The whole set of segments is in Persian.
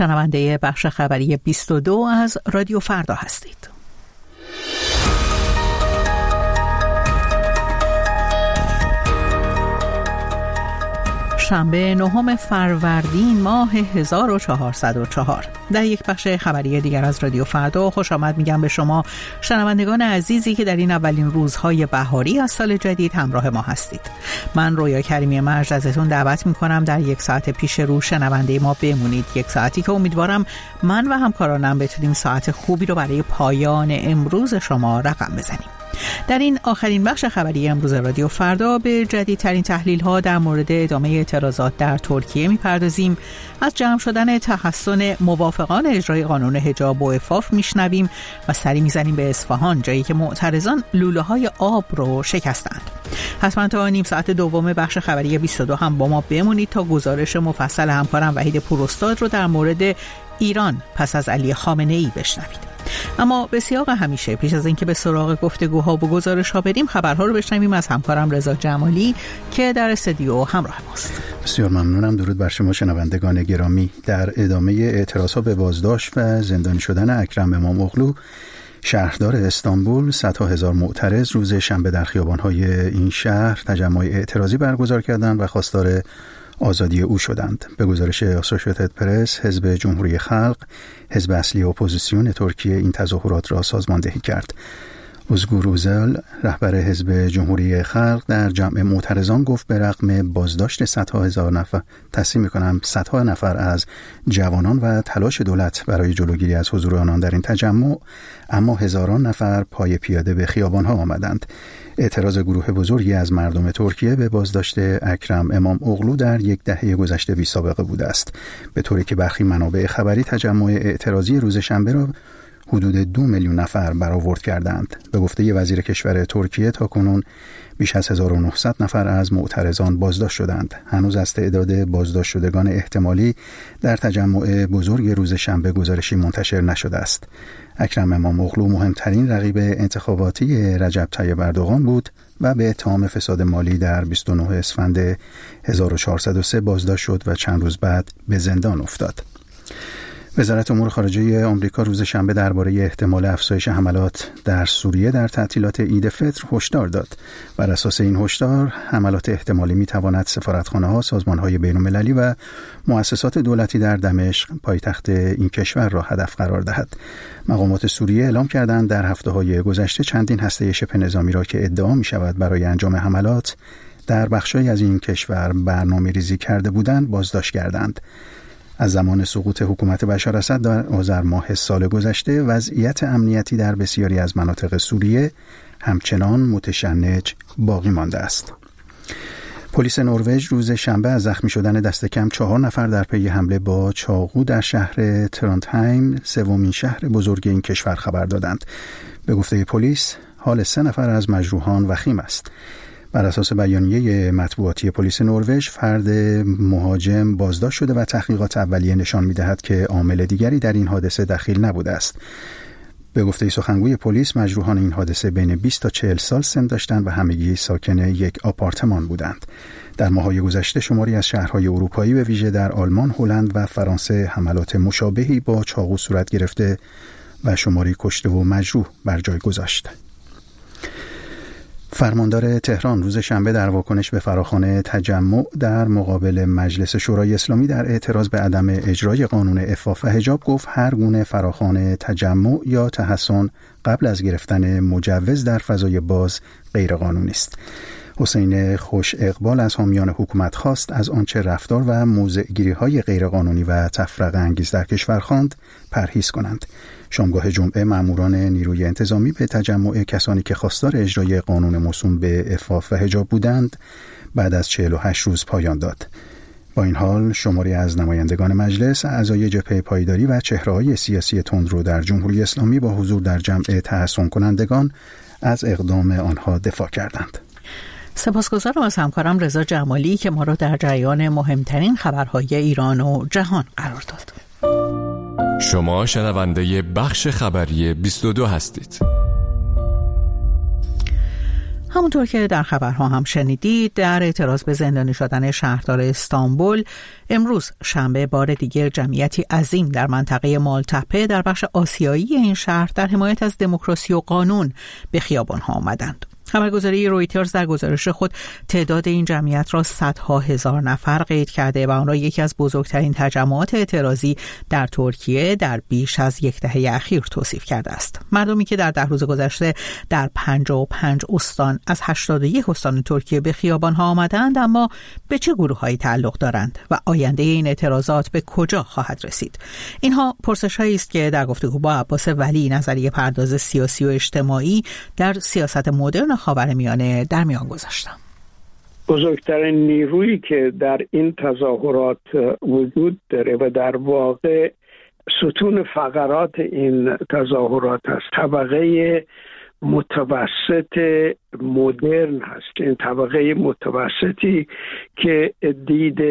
شنونده بخش خبری 22 از رادیو فردا هستید. شنبه 9 فروردین ماه 1404 در یک بخش خبری دیگر از رادیو فردا خوش آمد میگم به شما شنوندگان عزیزی که در این اولین روزهای بهاری از سال جدید همراه ما هستید. من رویا کریمی مجد ازتون دعوت میکنم در یک ساعت پیش رو شنونده ما بمونید، یک ساعتی که امیدوارم من و همکارانم بتونیم ساعت خوبی رو برای پایان امروز شما رقم بزنیم. در این آخرین بخش خبری امروز رادیو فردا به جدیدترین تحلیل‌ها در مورد ادامه اعتراضات در ترکیه می‌پردازیم. از جمع شدن تحسن موافقان اجرای قانون حجاب و عفاف میشنویم و سری میزنیم به اصفهان، جایی که معترضان لوله‌های آب رو شکستند. حتما تا نیم ساعت دوم بخش خبری 22 هم با ما بمونید تا گزارش مفصل همکارم وحید پوراستاد رو در مورد ایران پس از علی خامنه‌ای بشنوید. اما به سیاق همیشه پیش از اینکه به سراغ گفتگوها و گزارش‌ها بریم خبرها رو بشنویم از همکارم رضا جمالی که در استودیو همراه ماست. بسیار ممنونم. درود بر شما شنوندگان گرامی. در ادامه اعتراضها به بازداشت و زندانی شدن اکرم امام اغلو، شهردار استانبول صدها هزار معترض روز شنبه در خیابان‌های این شهر تجمع اعتراضی برگزار کردند و خواستار آزادی او شدند. به گزارش آسوشییتد پرس، حزب جمهوری خلق، حزب اصلی اپوزیسیون ترکیه، این تظاهرات را سازماندهی کرد. özgür özel، رهبر حزب جمهوری خلق، در جمع معترضان گفت به رغم بازداشت صدها نفر از جوانان و تلاش دولت برای جلوگیری از حضور آنان در این تجمع، اما هزاران نفر پای پیاده به خیابان‌ها آمدند. اعتراض گروه بزرگی از مردم ترکیه به بازداشت اکرم امام اغلو در یک دهه گذشته بی سابقه بوده است، به طوری که برخی منابع خبری تجمع اعتراضی روز شنبه را حدود 2 میلیون نفر برآورد کردند. به گفته وزیر کشور ترکیه تاکنون بیش از 1900 نفر از معترضان بازداشت شدند. هنوز از تعداد بازداشت شدگان احتمالی در تجمع بزرگ روز شنبه گزارشی منتشر نشده است. اکرم امام اغلو مهمترین رقیب انتخاباتی رجب طیب اردوغان بود و به اتهام فساد مالی در 29 اسفند 1403 بازداشت شد و چند روز بعد به زندان افتاد. وزارت امور خارجه آمریکا روز شنبه درباره احتمال افزایش حملات در سوریه در تعطیلات عید فطر هشدار داد. بر اساس این هشدار، حملات احتمالی می‌تواند سفارتخانه‌ها، سازمان‌های بین‌المللی و مؤسسات دولتی در دمشق، پایتخت این کشور را هدف قرار دهد. مقامات سوریه اعلام کردند در هفته‌های گذشته چندین هسته شبه نظامی را که ادعا می‌شود برای انجام حملات در بخش‌هایی از این کشور برنامه‌ریزی کرده بودند بازداشت کردند. از زمان سقوط حکومت بشار اسد در آذر ماه سال گذشته، وضعیت امنیتی در بسیاری از مناطق سوریه همچنان متشنج باقی مانده است. پلیس نروژ روز شنبه از زخمی شدن دست کم 4 نفر در پی حمله با چاقو در شهر ترونتهیم، سومین شهر بزرگ این کشور، خبر دادند. به گفته پلیس، حال 3 نفر از مجروحان وخیم است. بر اساس بیانیه مطبوعاتی پلیس نروژ، فرد مهاجم بازداشت شده و تحقیقات اولیه نشان می‌دهد که عامل دیگری در این حادثه دخیل نبوده است. به گفته سخنگوی پلیس، مجروحان این حادثه بین 20 تا 40 سال سن داشتند و همگی ساکن یک آپارتمان بودند. در ماه‌های گذشته شماری از شهرهای اروپایی به ویژه در آلمان، هلند و فرانسه حملات مشابهی با چاقو صورت گرفته و شماری کشته و مجروح بر جای گذاشت. فرماندار تهران روز شنبه در واکنش به فراخوان تجمع در مقابل مجلس شورای اسلامی در اعتراض به عدم اجرای قانون عفاف و حجاب گفت هر گونه فراخوان تجمع یا تحصن قبل از گرفتن مجوز در فضای باز غیرقانونی است. حسین خوش اقبال از حامیان حکومت خواست از آنچه رفتار و موضع‌گیری‌های غیرقانونی و تفرقه انگیز در کشور خواند پرهیز کنند. شامگاه جمعه ماموران نیروی انتظامی به تجمع کسانی که خواستار اجرای قانون موسوم به عفاف و حجاب بودند بعد از 48 روز پایان داد. با این حال شماری از نمایندگان مجلس، اعضای جبهه پایداری و چهره‌های سیاسی تندرو در جمهوری اسلامی با حضور در جمع تحصن کنندگان از اقدام آنها دفاع کردند. سپاسگزارم از همکارم رضا جمالی که ما را در جریان مهمترین خبرهای ایران و جهان قرار داد. شما شنونده بخش خبری 22 هستید. همونطور که در خبرها هم شنیدید، در اعتراض به زندانی شدن شهردار استانبول، امروز شنبه بار دیگر جمعیتی عظیم در منطقه مالتپه در بخش آسیایی این شهر در حمایت از دموکراسی و قانون به خیابان‌ها آمدند. خبرگزاری رویترز در گزارش خود تعداد این جمعیت را صدها هزار نفر قید کرده و آن را یکی از بزرگترین تجمعات اعتراضی در ترکیه در بیش از یک دهه اخیر توصیف کرده است. مردمی که در 10 روز گذشته در 55 استان از 81 استان ترکیه به خیابان‌ها آمدند، اما به چه گروه‌هایی تعلق دارند و آینده این اعتراضات به کجا خواهد رسید؟ اینها پرسش‌هایی است که در گفتگو با عباس ولی، نظریه پرداز سیاسی و اجتماعی در سیاست مدرن خاورمیانه در میان گذاشتم. بزرگترین نیرویی که در این تظاهرات وجود داره و در واقع ستون فقرات این تظاهرات است، طبقه متوسط مدرن هست. این طبقه متوسطی که دید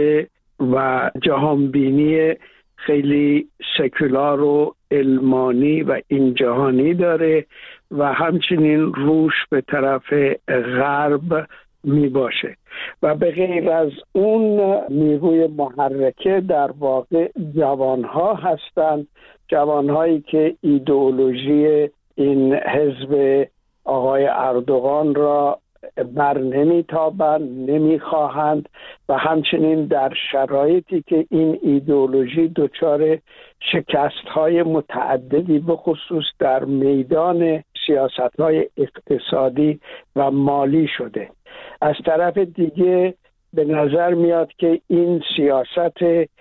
و جهانبینی خیلی سکولار و علمانی و این جهانی داره و همچنین روش به طرف غرب می باشه و به غیر از اون نیروی محرکه در واقع جوانها هستند، جوانهایی که ایدئولوژی این حزب آقای اردوغان را بر نمیتابند، نمیخواهند و همچنین در شرایطی که این ایدئولوژی دچار شکست‌های متعددی به خصوص در میدان سیاست‌های اقتصادی و مالی شده. از طرف دیگه به نظر میاد که این سیاست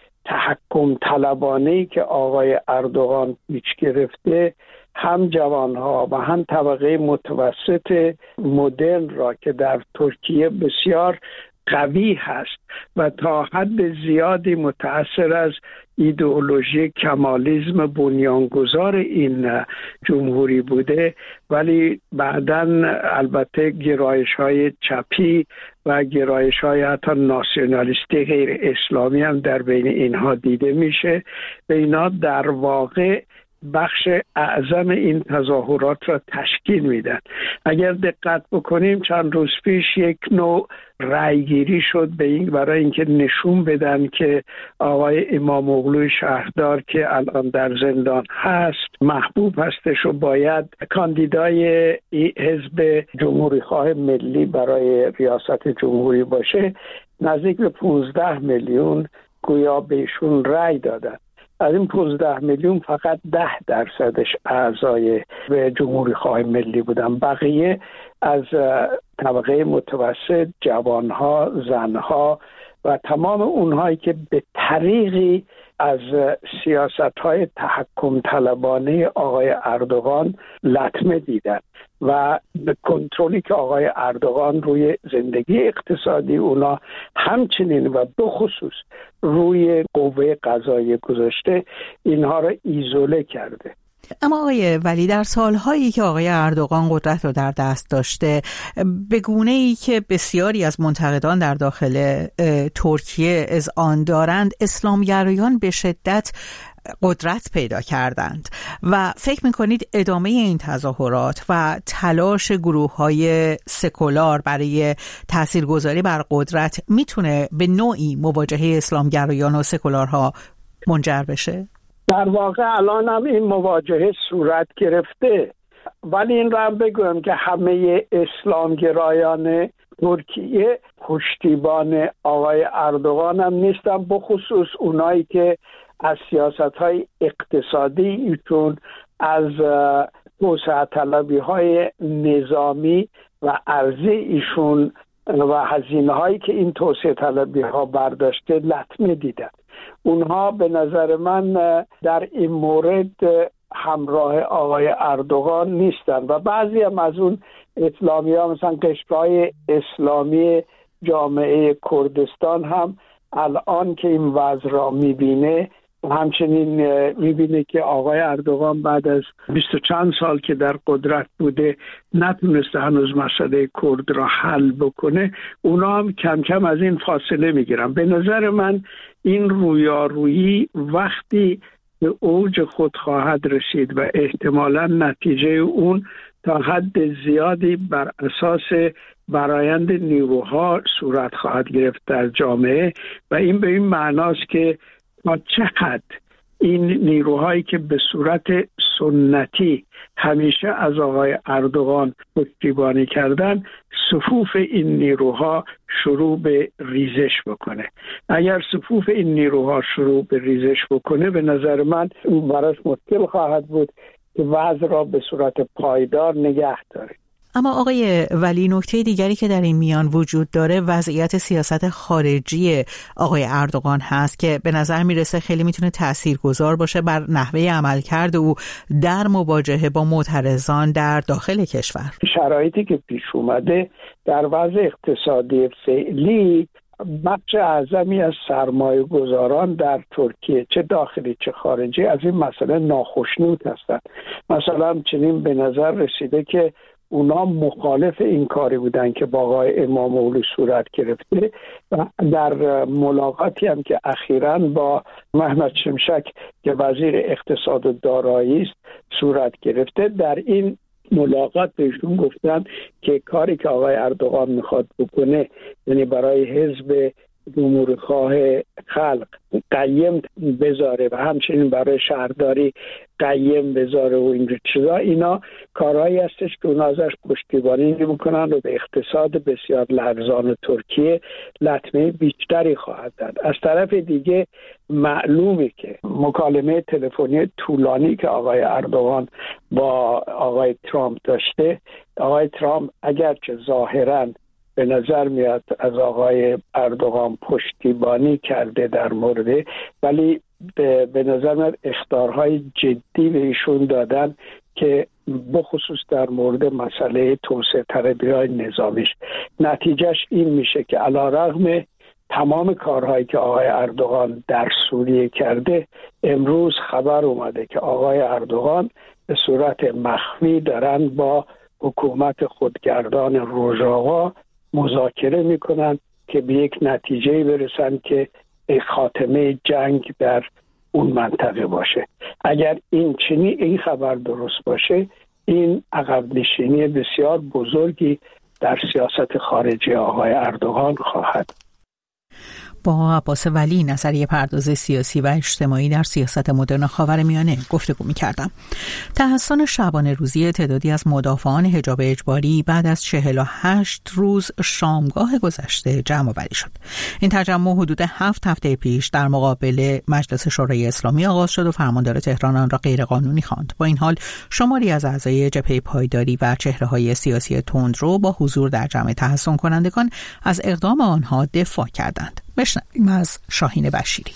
تحکم طلبانه‌ای که آقای اردوغان پیش گرفته هم جوانها و هم طبقه متوسط مدرن را که در ترکیه بسیار قوی هست و تا حد زیادی متأثر از ایدئولوژی کمالیسم بنیانگذار این جمهوری بوده، ولی بعداً البته گرایش‌های چپی و گرایش‌های حتی ناسیونالیستی غیر اسلامی هم در بین اینها دیده میشه و اینا در واقع بخش اعظم این تظاهرات را تشکیل میدن. اگر دقت بکنیم چند روز پیش یک نوع رأیگیری شد برای اینکه نشون بدن که آقای اماموغلوی شهردار که الان در زندان هست محبوب هستش و باید کاندیدای حزب جمهوری خواه ملی برای ریاست جمهوری باشه. نزدیک به 15 میلیون گویا بهشون رأی دادن. از این 15 میلیون فقط 10% اعضای جمهوری خواه ملی بودن، بقیه از طبقه متوسط، جوانها، زنها و تمام اونهایی که به طریقی از سیاست‌های تحکم طلبانه آقای اردوغان لطمه دیدن و به کنترلی که آقای اردوغان روی زندگی اقتصادی اونا همچنین و بخصوص روی قوه قضاییه گذاشته، اینها را ایزوله کرده. اما آقای ولی، در سالهایی که آقای اردوغان قدرت رو در دست داشته، به گونه‌ای که بسیاری از منتقدان در داخل ترکیه اذعان دارند، اسلامگرایان به شدت قدرت پیدا کردند و فکر میکنید ادامه این تظاهرات و تلاش گروه‌های سکولار برای تاثیرگذاری بر قدرت میتونه به نوعی مواجهه اسلامگرایان و سکولارها منجر بشه؟ در واقع الان هم این مواجهه صورت گرفته، ولی این را هم بگویم که همه اسلامگرایان ترکیه پشتیبان آقای اردوغان هم نیستن، بخصوص اونایی که از سیاست‌های اقتصادی ایشون، از توسعه طلبی‌های نظامی و ارضی ایشون و هزینه‌هایی که این توسعه طلبی‌ها برداشته لطمه دیدن. اونها به نظر من در این مورد همراه آقای اردوغان نیستن و بعضی هم از اون اسلامی ها مثلا قشرهای اسلامی جامعه کردستان هم الان که این وضع را میبینه و همچنین میبینه که آقای اردوغان بعد از 20 چند سال که در قدرت بوده نتونسته هنوز مسئله کرد را حل بکنه، اونا هم کم کم از این فاصله میگیرن. به نظر من این رویارویی وقتی به اوج خود خواهد رسید و احتمالاً نتیجه اون تا حد زیادی بر اساس برآیند نیروها صورت خواهد گرفت در جامعه و این به این معناست که تا چه حد این نیروهایی که به صورت سنتی همیشه از آقای اردوغان پشتیبانی کردن، صفوف این نیروها شروع به ریزش بکنه. اگر صفوف این نیروها شروع به ریزش بکنه، به نظر من براش مشکل خواهد بود که وضع را به صورت پایدار نگه داره. اما آقای ولی، نکته دیگری که در این میان وجود داره وضعیت سیاست خارجی آقای اردوغان هست که به نظر میرسه خیلی میتونه تاثیرگذار باشه بر نحوه عملکرد او در مواجهه با معترضان در داخل کشور. شرایطی که پیش اومده در وضع اقتصادی فعلی، بخش اعظمی از سرمایه گذاران در ترکیه چه داخلی چه خارجی از این مسئله ناخشنود هستند. مثلا چنین به نظر رسیده که اونا مخالف این کاری بودن که با آقای امامولی صورت گرفته و در ملاقاتی هم که اخیراً با محمد شمشک که وزیر اقتصاد و دارایی است صورت گرفته، در این ملاقات بهشون گفتن که کاری که آقای اردوغان میخواد بکنه، یعنی برای حزب جمهوری‌خواه خلق قیم بذاره و همچنین برای شهرداری قیم بذاره و این چیزا، اینا کارهایی هستش که اونا ازش پشتیبانی نمی‌کنن و به اقتصاد بسیار لرزان ترکیه لطمه بیشتری خواهد داد. از طرف دیگه معلومه که مکالمه تلفنی طولانی که آقای اردوغان با آقای ترامپ داشته، آقای ترامپ اگرچه ظاهراً به نظر میاد از آقای اردوغان پشتیبانی کرده در مورد، ولی به نظر میاد اخطارهای جدی به ایشون دادن که بخصوص در مورد مسئله توسعه طلبی‌های نظامیش. نتیجهش این میشه که علیرغم تمام کارهایی که آقای اردوغان در سوریه کرده، امروز خبر اومده که آقای اردوغان به صورت مخفی دارن با حکومت خودگردان روژاوا مذاکره میکنن که به یک نتیجه برسن که خاتمه جنگ در اون منطقه باشه. اگر این خبر درست باشه، این عقب نشینی بسیار بزرگی در سیاست خارجی آقای اردوغان خواهد. با عباس ولی، نظریه پرداز سیاسی و اجتماعی در سیاست مدرن خاورمیانه گفتگو می‌کردم. تحسن شبانه روزی تعدادی از مدافعان حجاب اجباری بعد از 48 روز شامگاه گذشته جمع‌آوری شد. این تجمع حدود 7 هفته پیش در مقابل مجلس شورای اسلامی آغاز شد و فرماندار تهران آن را غیرقانونی خواند. با این حال شماری از اعضای جبهه پایداری و چهره‌های سیاسی تندرو با حضور در جمع تحسن کنندگان از اقدام آنها دفاع کردند. بشنویم از شاهین بشیری.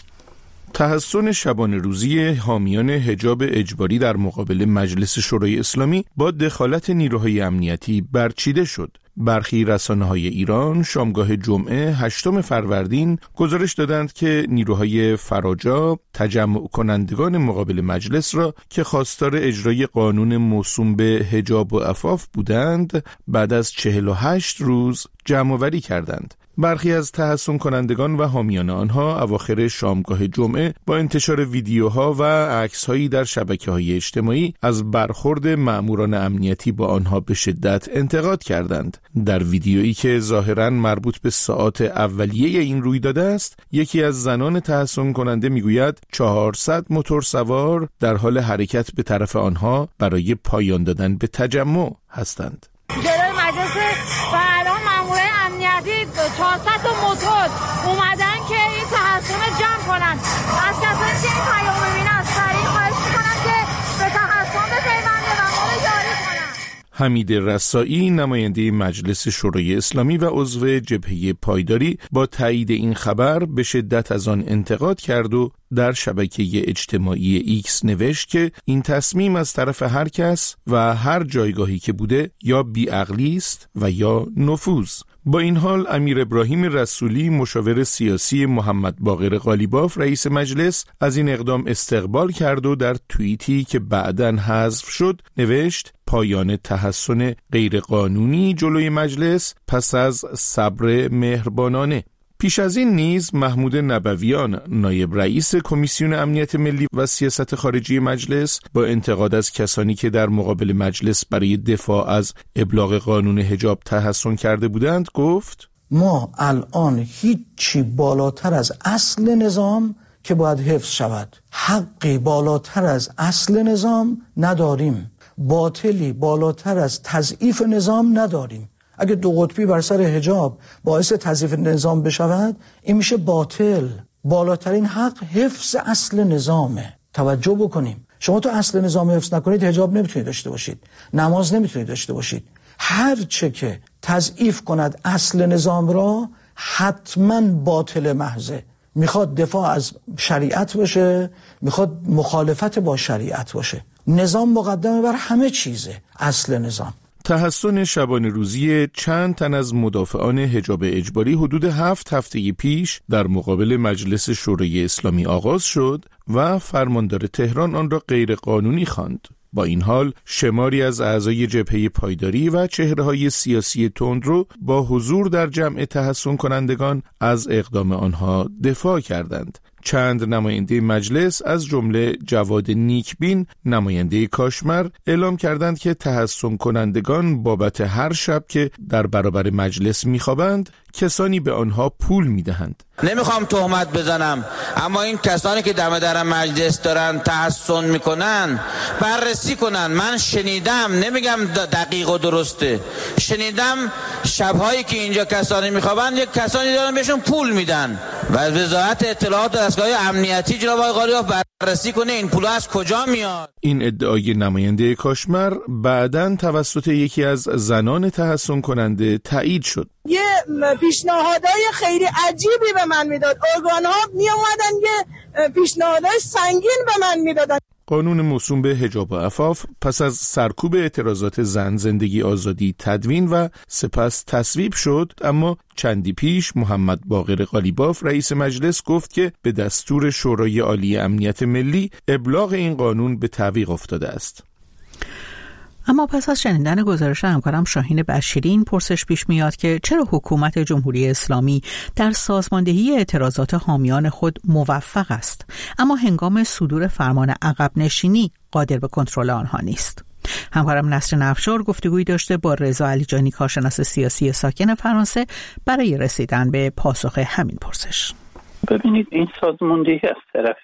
تحسن شبانه روزی حامیان حجاب اجباری در مقابل مجلس شورای اسلامی با دخالت نیروهای امنیتی برچیده شد. برخی رسانه‌های ایران شامگاه جمعه 8 فروردین گزارش دادند که نیروهای فراجا تجمع کنندگان مقابل مجلس را که خواستار اجرای قانون موسوم به حجاب و عفاف بودند، بعد از 48 روز جمع‌آوری کردند. برخی از تحسن کنندگان و حامیان آنها اواخر شامگاه جمعه با انتشار ویدیوها و عکس‌هایی در شبکه‌های اجتماعی از برخورد مأموران امنیتی با آنها به شدت انتقاد کردند. در ویدیویی که ظاهراً مربوط به ساعات اولیه این رویداد است، یکی از زنان تحسن کننده میگوید 400 موتورسوار در حال حرکت به طرف آنها برای پایان دادن به تجمع هستند. جلوی مجلس و الان مامورای امنیتی 400 موتور اومدن که این تحسن جمع کنن. از کسانی که این پیام ببینن سریع خواهش میکنم که به تحسن بپیوندن و ما رو یاری کنن. حمید رسایی، نماینده مجلس شورای اسلامی و عضو جبهه پایداری، با تایید این خبر به شدت از آن انتقاد کرد و در شبکه اجتماعی ایکس نوشت که این تصمیم از طرف هر کس و هر جایگاهی که بوده یا بی‌عقلی است و یا نفوذ. با این حال امیر ابراهیم رسولی، مشاور سیاسی محمد باقر قالیباف رئیس مجلس، از این اقدام استقبال کرد و در توییتی که بعداً حذف شد نوشت: پایان تحسن غیرقانونی جلوی مجلس پس از صبر مهربانانه. پیش از این نیز محمود نبویان نایب رئیس کمیسیون امنیت ملی و سیاست خارجی مجلس با انتقاد از کسانی که در مقابل مجلس برای دفاع از ابلاغ قانون حجاب تحصن کرده بودند گفت: ما الان هیچی بالاتر از اصل نظام که باید حفظ شود، حقی بالاتر از اصل نظام نداریم، باطلی بالاتر از تضعیف نظام نداریم. اگه دو قطبی بر سر حجاب باعث تضعیف نظام بشود، این میشه باطل. بالاترین حق حفظ اصل نظامه. توجه بکنیم، شما تو اصل نظام حفظ نکنید حجاب نمیتونید داشته باشید، نماز نمیتونید داشته باشید. هر چه که تضعیف کند اصل نظام را حتما باطل محضه. میخواد دفاع از شریعت باشه، میخواد مخالفت با شریعت باشه. نظام مقدمه بر همه چیزه، اصل نظام. تحصن شبانه روزی چند تن از مدافعان حجاب اجباری حدود 7 هفته پیش در مقابل مجلس شورای اسلامی آغاز شد و فرماندار تهران آن را غیر قانونی خواند. با این حال شماری از اعضای جبهه پایداری و چهره‌های سیاسی تندرو با حضور در جمع تحصن کنندگان از اقدام آنها دفاع کردند. چند نماینده مجلس از جمله جواد نیکبین نماینده کاشمر اعلام کردند که تحصن کنندگان بابت هر شب که در برابر مجلس میخوابند کسانی به آنها پول میدهند. نمیخوام تهمت بزنم، اما این کسانی که دم در مجلس دارن تحصن میکنن بررسی کنن. من شنیدم، نمیگم دقیق و درسته، شنیدم شبهایی که اینجا کسانی میخوابن یک کسانی دارن بهشون پول میدن و وزارت اطلاعات و دستگاه امنیتی جناب آقای قالیباف بررسی کنه این پول از کجا میاد. این ادعای نماینده کاشمر بعداً توسط یکی از زنان تحصن کننده تایید شد. یه پیشنهادهای خیلی عجیبی به من میداد. ارگان‌ها می اومدن یه پیشنهادهای سنگین به من میدادن. قانون موسوم به حجاب و عفاف پس از سرکوب اعتراضات زن، زندگی، آزادی تدوین و سپس تصویب شد، اما چندی پیش محمد باقر قالیباف رئیس مجلس گفت که به دستور شورای عالی امنیت ملی ابلاغ این قانون به تعویق افتاده است. اما پس از شنیدن گزارش همکارم شاهین بشیری این پرسش پیش میاد که چرا حکومت جمهوری اسلامی در سازماندهی اعتراضات حامیان خود موفق است، اما هنگام صدور فرمان عقب نشینی قادر به کنترل آنها نیست؟ همکارم نسرین افشار گفتگویی داشته با رضا علیجانی، کارشناس سیاسی ساکن فرانسه، برای رسیدن به پاسخ همین پرسش. ببینید، این سازماندهی از طرف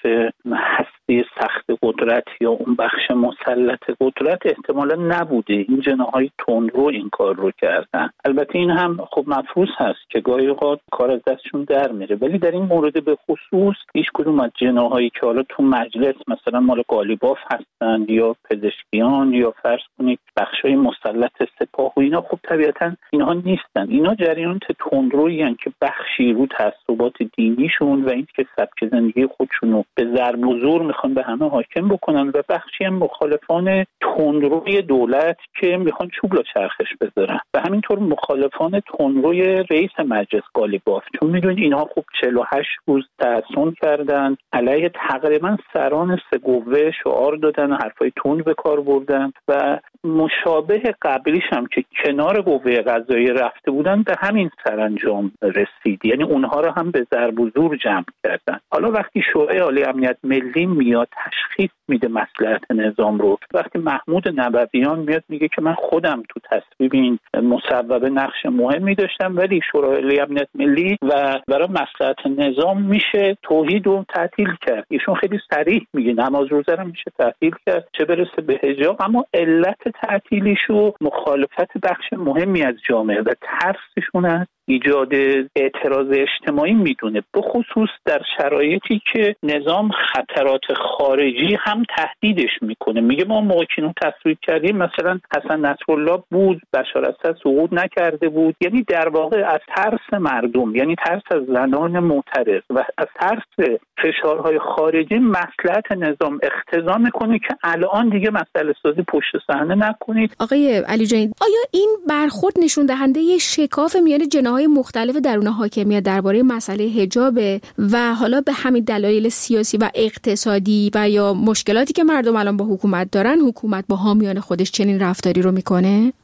هسته سخت قدرت یا اون بخش مسلط قدرت احتمالا نبوده. این جناح‌های تندرو این کار رو کردن. البته این هم خب مفروض هست که گاهی اوقات کار از دستشون در میره، ولی در این مورد به خصوص هیچ کدوم از جناح‌هایی که حالا تو مجلس مثلا مال قالیباف هستند یا پزشکیان یا فرض کنید بخشای مسلط سپاه و اینا، خب طبیعتا اینها نیستن. اینا جریانات تندرویی هستند که بخشی رو تعصبات دینیشون و این که سبک زندگی خودشون رو به ضرب و زور میخوان به همه حاکم بکنن و بخشی هم مخالفان تندروی دولت که میخوان چوب لا چرخش بذارن و همینطور مخالفان تندروی رئیس مجلس قالیباف، چون میدونید اینها خب 48 روز تحصن کردن، علیه تقریبا سران سه قوه شعار دادن، حرفای تند به کار بردن و مشابه قبلیش هم که کنار قوه قضاییه رفته بودن به همین سرانجام رسید، یعنی اونها رو هم به ضرب و زور جمع کردن. حالا وقتی شورای عالی امنیت ملی میاد تشخیص میده مصلحت نظام رو، وقتی محمود نبویان میاد میگه که من خودم تو تصویب این مصوبه نقش مهمی داشتم، ولی شورای عالی امنیت ملی و برای مصلحت نظام میشه توحید رو تعطیل کرد. ایشون خیلی صریح میگه نماز روزه رو میشه تعطیل کرد، چه برسه به حجاب، اما علت تعطیلیشو مخالفت بخش مهمی از جامعه و ترسشون از ایجاد اعتراض اجتماعی میدونه، به خصوص در شرایطی که نظام خطرات خارجی هم تهدیدش میکنه. میگه ما موقعی که تصویب کردیم مثلا حسن نصرالله بود، بشار اسد سقوط نکرده بود، یعنی در واقع از ترس مردم، یعنی ترس از زنان معترض و از ترس فشارهای خارجی مصلحت نظام اقتضا میکنه که الان دیگه مسئله سازی پشت صحنه نکنید. آقای علیجانی، آیا این برخورد نشون دهنده شکاف میان جناح‌های مختلف درون حاکمیت درباره مسئله حجاب و حالا به همین دلایل سیاسی و اقتصادی و یا مشکلاتی که مردم الان با حکومت دارن، حکومت با حامیان خودش چنین رفتاری رو میکنه؟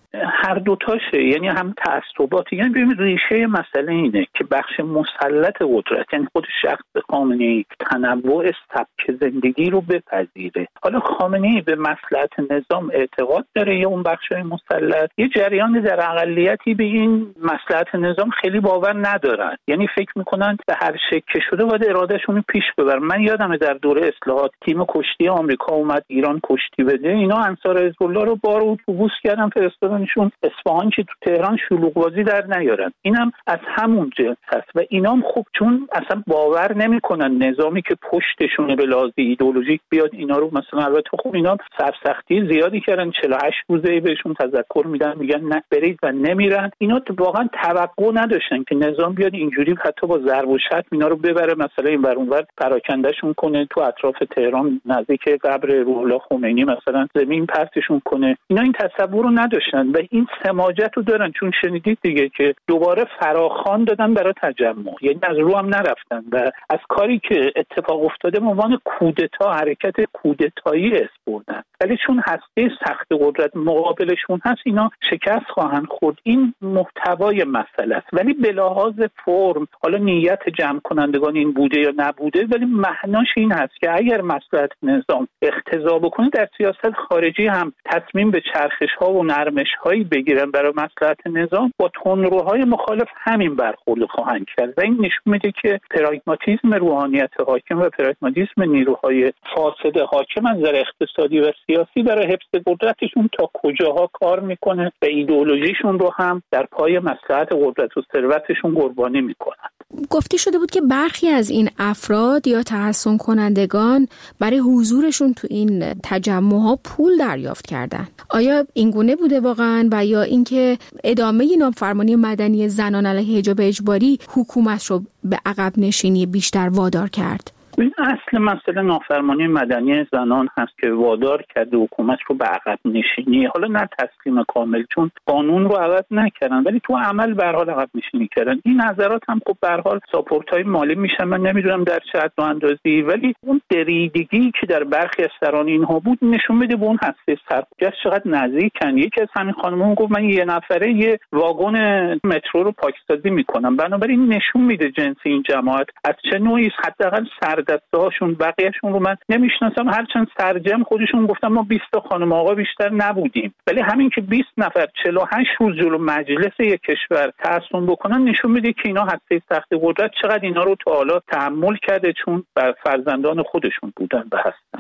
هر دوتاشه، یعنی هم تعصباتی. یعنی ببینید ریشه مسئله اینه که بخش مسلط قدرت، یعنی خود شخص خامنه‌ای، تنوع سبک زندگی رو بپذیره. حالا خامنه‌ای به مصلحت نظام اعتقاد داره یا اون بخشای مسلط یه جریان در اقلیتی به این مصلحت نظام خیلی باور ندارن، یعنی فکر میکنن به هر شکل شده باید ارادهشون پیش ببرن. من یادمه در دوره اصلاحات تیم کشتی آمریکا اومد ایران کشتی بده، اینا انصار حزب الله رو بار اتوبوس کردن فرستادنشون اصفهان که تو تهران شلوغ بازی در نیارن. اینم از همون جنس هست و اینام خب چون اصلا باور نمیکنن نظامی که پشتشونه به لحاظ ایدئولوژیک بیاد اینا رو مثلا، البته خب اینا سرسختی زیادی کردن، 48 روزه بهشون تذکر میدن میگن نه برید و نمیرن. اینا واقعا توقع نداشتن که نظام بیاد اینجوری حتی با ضرب و شتم اینا رو ببره مثلا این ور اون ور پراکندهشون کنه، تو اطراف تهران نزدیک قبر روح الله خمینی مثلا زمین پرتشون کنه. اینا این تصور رو نداشتن و این سماجت رو دارن، چون شنیدید دیگه که دوباره فراخوان دادن برای تجمع، یعنی از رو هم نرفتن و از کاری که اتفاق افتاده به عنوان کودتا، حرکت کودتایی اسپردن. ولی چون هسته سخت قدرت مقابلشون هست اینا شکست خواهند خورد. این محتوای مسئله است. ولی به لحاظ فرم حالا نیت جمع کنندگان این بوده یا نبوده، ولی معناش این هست که اگر مصلحت نظام اقتضا بکنه در سیاست خارجی هم تصمیم به چرخش ها و نرمش هایی بگیرن برای مصلحت نظام، با تندروهای مخالف همین برخورد خواهند کرد و این نشون میده که پراگماتیسم روحانیت حاکم و پراگماتیسم نیروهای فاسد حاکم از نظر اقتصادی و سیاسی برای حفظ قدرتشون تا کجاها کار میکنه و ایدئولوژیشون رو هم در پای مصلحت قدرت و ثروتشون قربانی میکنن. گفته شده بود که برخی از این افراد یا تحصن کنندگان برای حضورشون تو این تجمع‌ها پول دریافت کردن. آیا این گونه بوده واقعا و یا اینکه ادامه نافرمانی مدنی زنان علیه حجاب اجباری حکومت رو به عقب نشینی بیشتر وادار کرد؟ این اصل مسئله نافرمانی مدنی زنان هست که وادار کرده حکومت رو به عقب نشینی، حالا نه تسلیم کامل چون قانون رو عوض نکردن ولی تو عمل به هر حال عقب نشینی کردن. این نظرات هم خب به هر حال ساپورت‌های مالی میشن، من نمیدونم در چه حد و اندازه‌ای، ولی اون دریدگی که در برخی از سران اینها بود نشون میده به اون هسته سرکوبگرد چقدر نزدیکن. یکی از همین خانم‌ها گفت من یه نفره یه واگن مترو رو پاکسازی میکنم. بنابراین نشون میده جنس این جماعت از چه نوعی، حداقل دسته‌هاشون بقیه‌شون رو من نمیشناسم، هرچند سرجم خودشون گفتم ما 20 تا خانم آقا بیشتر نبودیم، ولی همین که 20 نفر 48 روز جلو مجلس یک کشور تحصن بکنن نشون میده که اینا هسته سخت قدرت چقدر اینا رو تا حالا تحمل کرده، چون بر فرزندان خودشون بودن و هستن.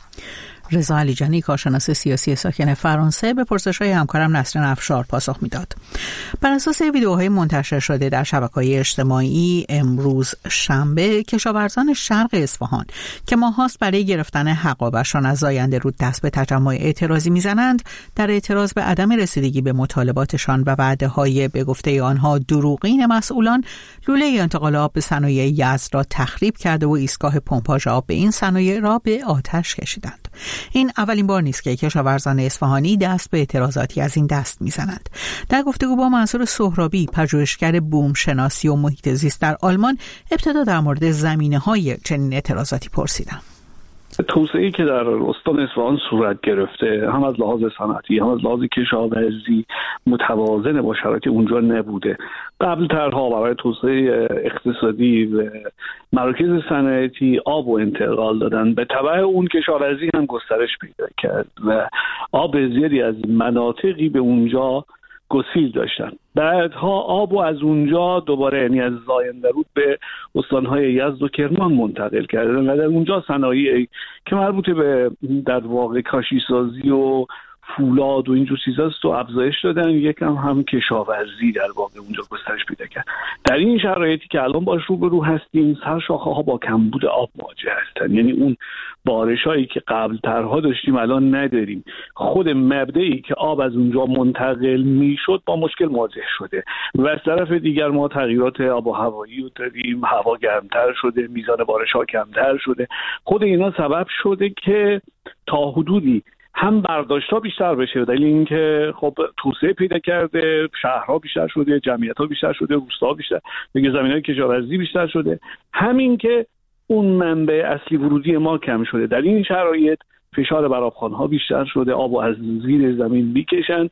رضا علیجانی، کارشناس سیاسی ساکن فرانسه، به پرسش‌های همکارم نسرین افشار پاسخ میداد. بر اساس ویدیوهای منتشر شده در شبکه‌های اجتماعی امروز شنبه، کشاورزان شرق اصفهان که ماهاست برای گرفتن حقابشان از زاینده رود دست به تجمع اعتراضی میزنند، در اعتراض به عدم رسیدگی به مطالباتشان و وعده‌های به گفته آنها دروغین مسئولان، لوله انتقال آب به صنایع یزد را تخریب کرده و ایستگاه پمپاژ آب به این صنایع را به آتش کشیدند. این اولین بار نیست که کشاورزان اصفهانی دست به اعتراضاتی از این دست میزنند. در گفتگو با منصور سهرابی، پژوهشگر بوم شناسی و محیط زیست در آلمان، ابتدا در مورد زمینه‌های چنین اعتراضاتی پرسیدم. توسعه‌ای که در استان اصفهان صورت گرفته هم از لحاظ صنعتی هم از لحاظ کشاورزی متوازن با شرایط اونجا نبوده. قبل ترها برای توسعه اقتصادی و مراکز صنعتی آب و انتقال دادن، به تبع اون کشاورزی هم گسترش پیدا کرد و آب زیادی از مناطقی به اونجا گسیل داشتن. بعدها آبو از اونجا دوباره یعنی از زاینده رود به استانهای یزد و کرمان منتقل کردن و در اونجا صنایعی که مربوط به در واقع کاشیسازی و فولاد و اینجور چیزاست و افزایش دادن، یکم هم کشاورزی در واقع اونجا گسترش پیدا کرد. در این شرایطی که الان باش روبرو هستیم، سرشاخه ها با کمبود آب مواجه هستن، یعنی اون بارشایی که قبل ترها داشتیم الان نداریم. خود مبدئی که آب از اونجا منتقل میشد با مشکل مواجه شده و از طرف دیگر ما تغییرات آب و هوایی رو داریم، هوا گرمتر شده، میزان بارش‌ها کمتر شده. خود اینا سبب شده که تا حدودی هم برداشت‌ها بیشتر بشه، دلیل اینکه خب توسعه پیدا کرده، شهرها بیشتر شده، جمعیت‌ها بیشتر شده، روستاها بیشتر، دیگه زمین‌های کشاورزی بیشتر شده، همین که اون منبع اصلی ورودی ما کم شده. در این شرایط فشار بر آبخوان‌ها بیشتر شده، آبو از زیر زمین میکشن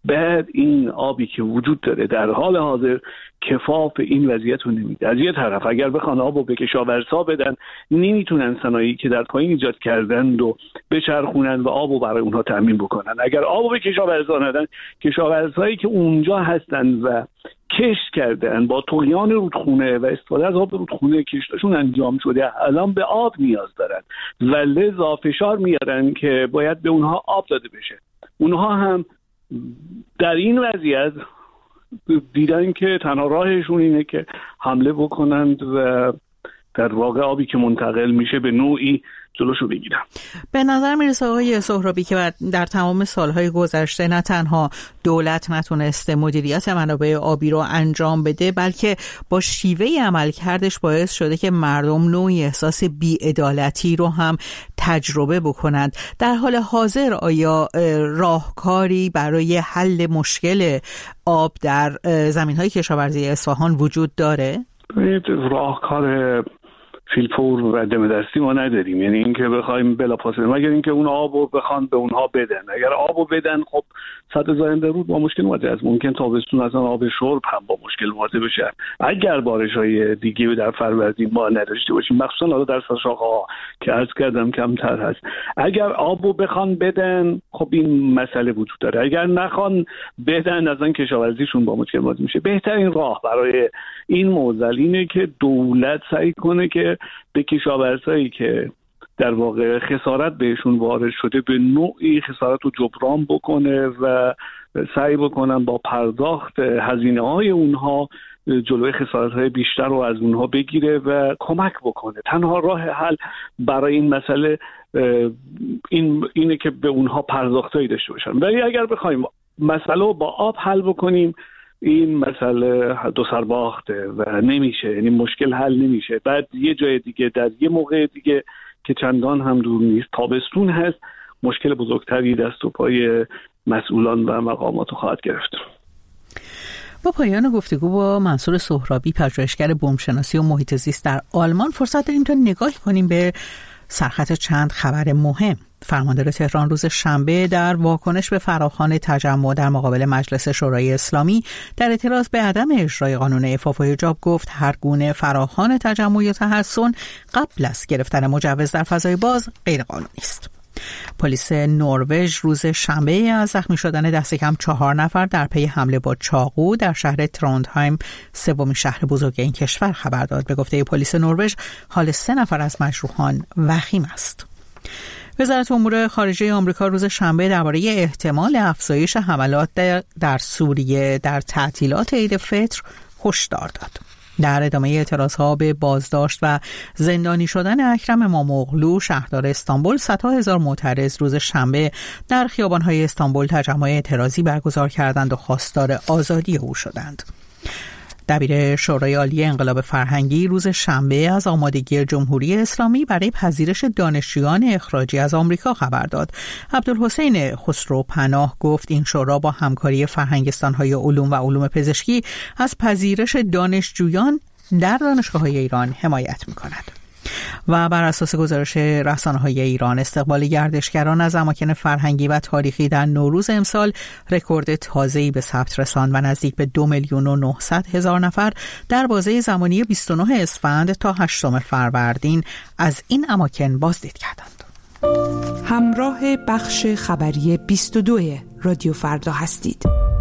بعد این آبی که وجود داره در حال حاضر کفاف این وضعیت رو نمیده. از یه طرف اگر بخوان آب رو به کشاورزا بدن، نمیتونن صنایعی که در پایین ایجاد کردن رو بچرخونن و آب رو برای اونها تامین بکنن. اگر آب رو به کشاورزا ندن، کشاورزایی که اونجا هستن و کشت کردن با طغیان رودخونه و استفاده از آب رودخونه کشتشون انجام شده، الان به آب نیاز دارن و لذا فشار میارن که باید به اونها آب داده بشه. اونها هم در این وضعیت دیدن که تنها راهشون اینه که حمله بکنند و در واقع آبی که منتقل میشه به نوعی جلوشو بگیرن. به نظر میرسه آقای سهرابی که در تمام سالهای گذشته نه تنها دولت نتونسته مدیریت منابع آبی رو انجام بده، بلکه با شیوه عملکردش باعث شده که مردم نوعی احساس بی‌عدالتی رو هم تجربه بکنند. در حال حاضر آیا راهکاری برای حل مشکل آب در زمین‌های کشاورزی اصفهان وجود داره؟ راهکار فیلپور و دم دستی ما نداریم، یعنی اینکه بخوایم بلافاصله، مگر اینکه اون آبو بخوان به اونها بدن. اگر آبو بدن خب سطح زاینده رود با مشکل مواجه است. ممکن تابستون اصلا آب شرب هم با مشکل مواجه بشه اگر بارش‌های دیگه در فروردین ما نداشته باشیم، مخصوصا حالا در سرشاخه‌ها که عرض کردم کمتر هست. اگر آبو بخوان بدن خب این مسئله وجود داره، اگر نخوان بدن اصلا کشاورزیشون با مشکل مواجه میشه. بهترین راه برای این معضل اینه که دولت سعی کنه که به کشاورزایی که در واقع خسارت بهشون وارد شده به نوعی خسارت رو جبران بکنه و سعی بکنن با پرداخت هزینه‌های اونها جلوی خسارت‌های بیشتر رو از اونها بگیره و کمک بکنه. تنها راه حل برای این مسئله اینه که به اونها پرداختایی داشته باشن. ولی اگر بخوایم مسئله رو با آب حل بکنیم، این مسئله دو سرباخته و نمیشه، یعنی مشکل حل نمیشه. بعد یه جای دیگه در یه موقع دیگه که چندان هم دور نیست، تابستون هست، مشکل بزرگتری دست و پای مسئولان و مقامات خواهد گرفت. با پایان گفتگو با منصور سهرابی، پژوهشگر بومشناسی و محیط زیست در آلمان، فرصت داریم تا نگاهی کنیم به سرخط چند خبر مهم. فرماندار تهران روز شنبه در واکنش به فراخوان تجمع در مقابل مجلس شورای اسلامی در اعتراض به عدم اجرای قانون عفاف و حجاب گفت هر گونه فراخوان تجمع یا تحصن قبل از گرفتن مجوز در فضای باز غیرقانونی است. پلیس نروژ روز شنبه از زخمی شدن دست کم 4 نفر در پی حمله با چاقو در شهر تروندهایم، سومین شهر بزرگ این کشور، خبر داد. به گفته پلیس نروژ حال 3 نفر از مجروحان وخیم است. وزارت امور خارجه آمریکا روز شنبه درباره احتمال افزایش حملات در سوریه در تعطیلات عید فطر هشدار داد. در ادامه اعتراضها به بازداشت و زندانی شدن اکرم اماموغلو، شهردار استانبول، صدها هزار معترض روز شنبه در خیابان‌های استانبول تجمع اعتراضی برگزار کردند و خواستار آزادی او شدند. دبیر شورای عالی انقلاب فرهنگی روز شنبه از آمادگی جمهوری اسلامی برای پذیرش دانشجویان اخراجی از آمریکا خبر داد. عبدالحسین خسروپناه گفت این شورا با همکاری فرهنگستان‌های علوم و علوم پزشکی از پذیرش دانشجویان در دانشگاه‌های ایران حمایت می‌کند. و بر اساس گزارش رسانه‌های ایران، استقبال گردشگران از اماکن فرهنگی و تاریخی در نوروز امسال رکورد تازه‌ای به ثبت رساند و نزدیک به 2,900,000 نفر در بازه زمانی 29 اسفند تا 8 فروردین از این اماکن بازدید کردند. همراه بخش خبری 22 رادیو فردا هستید.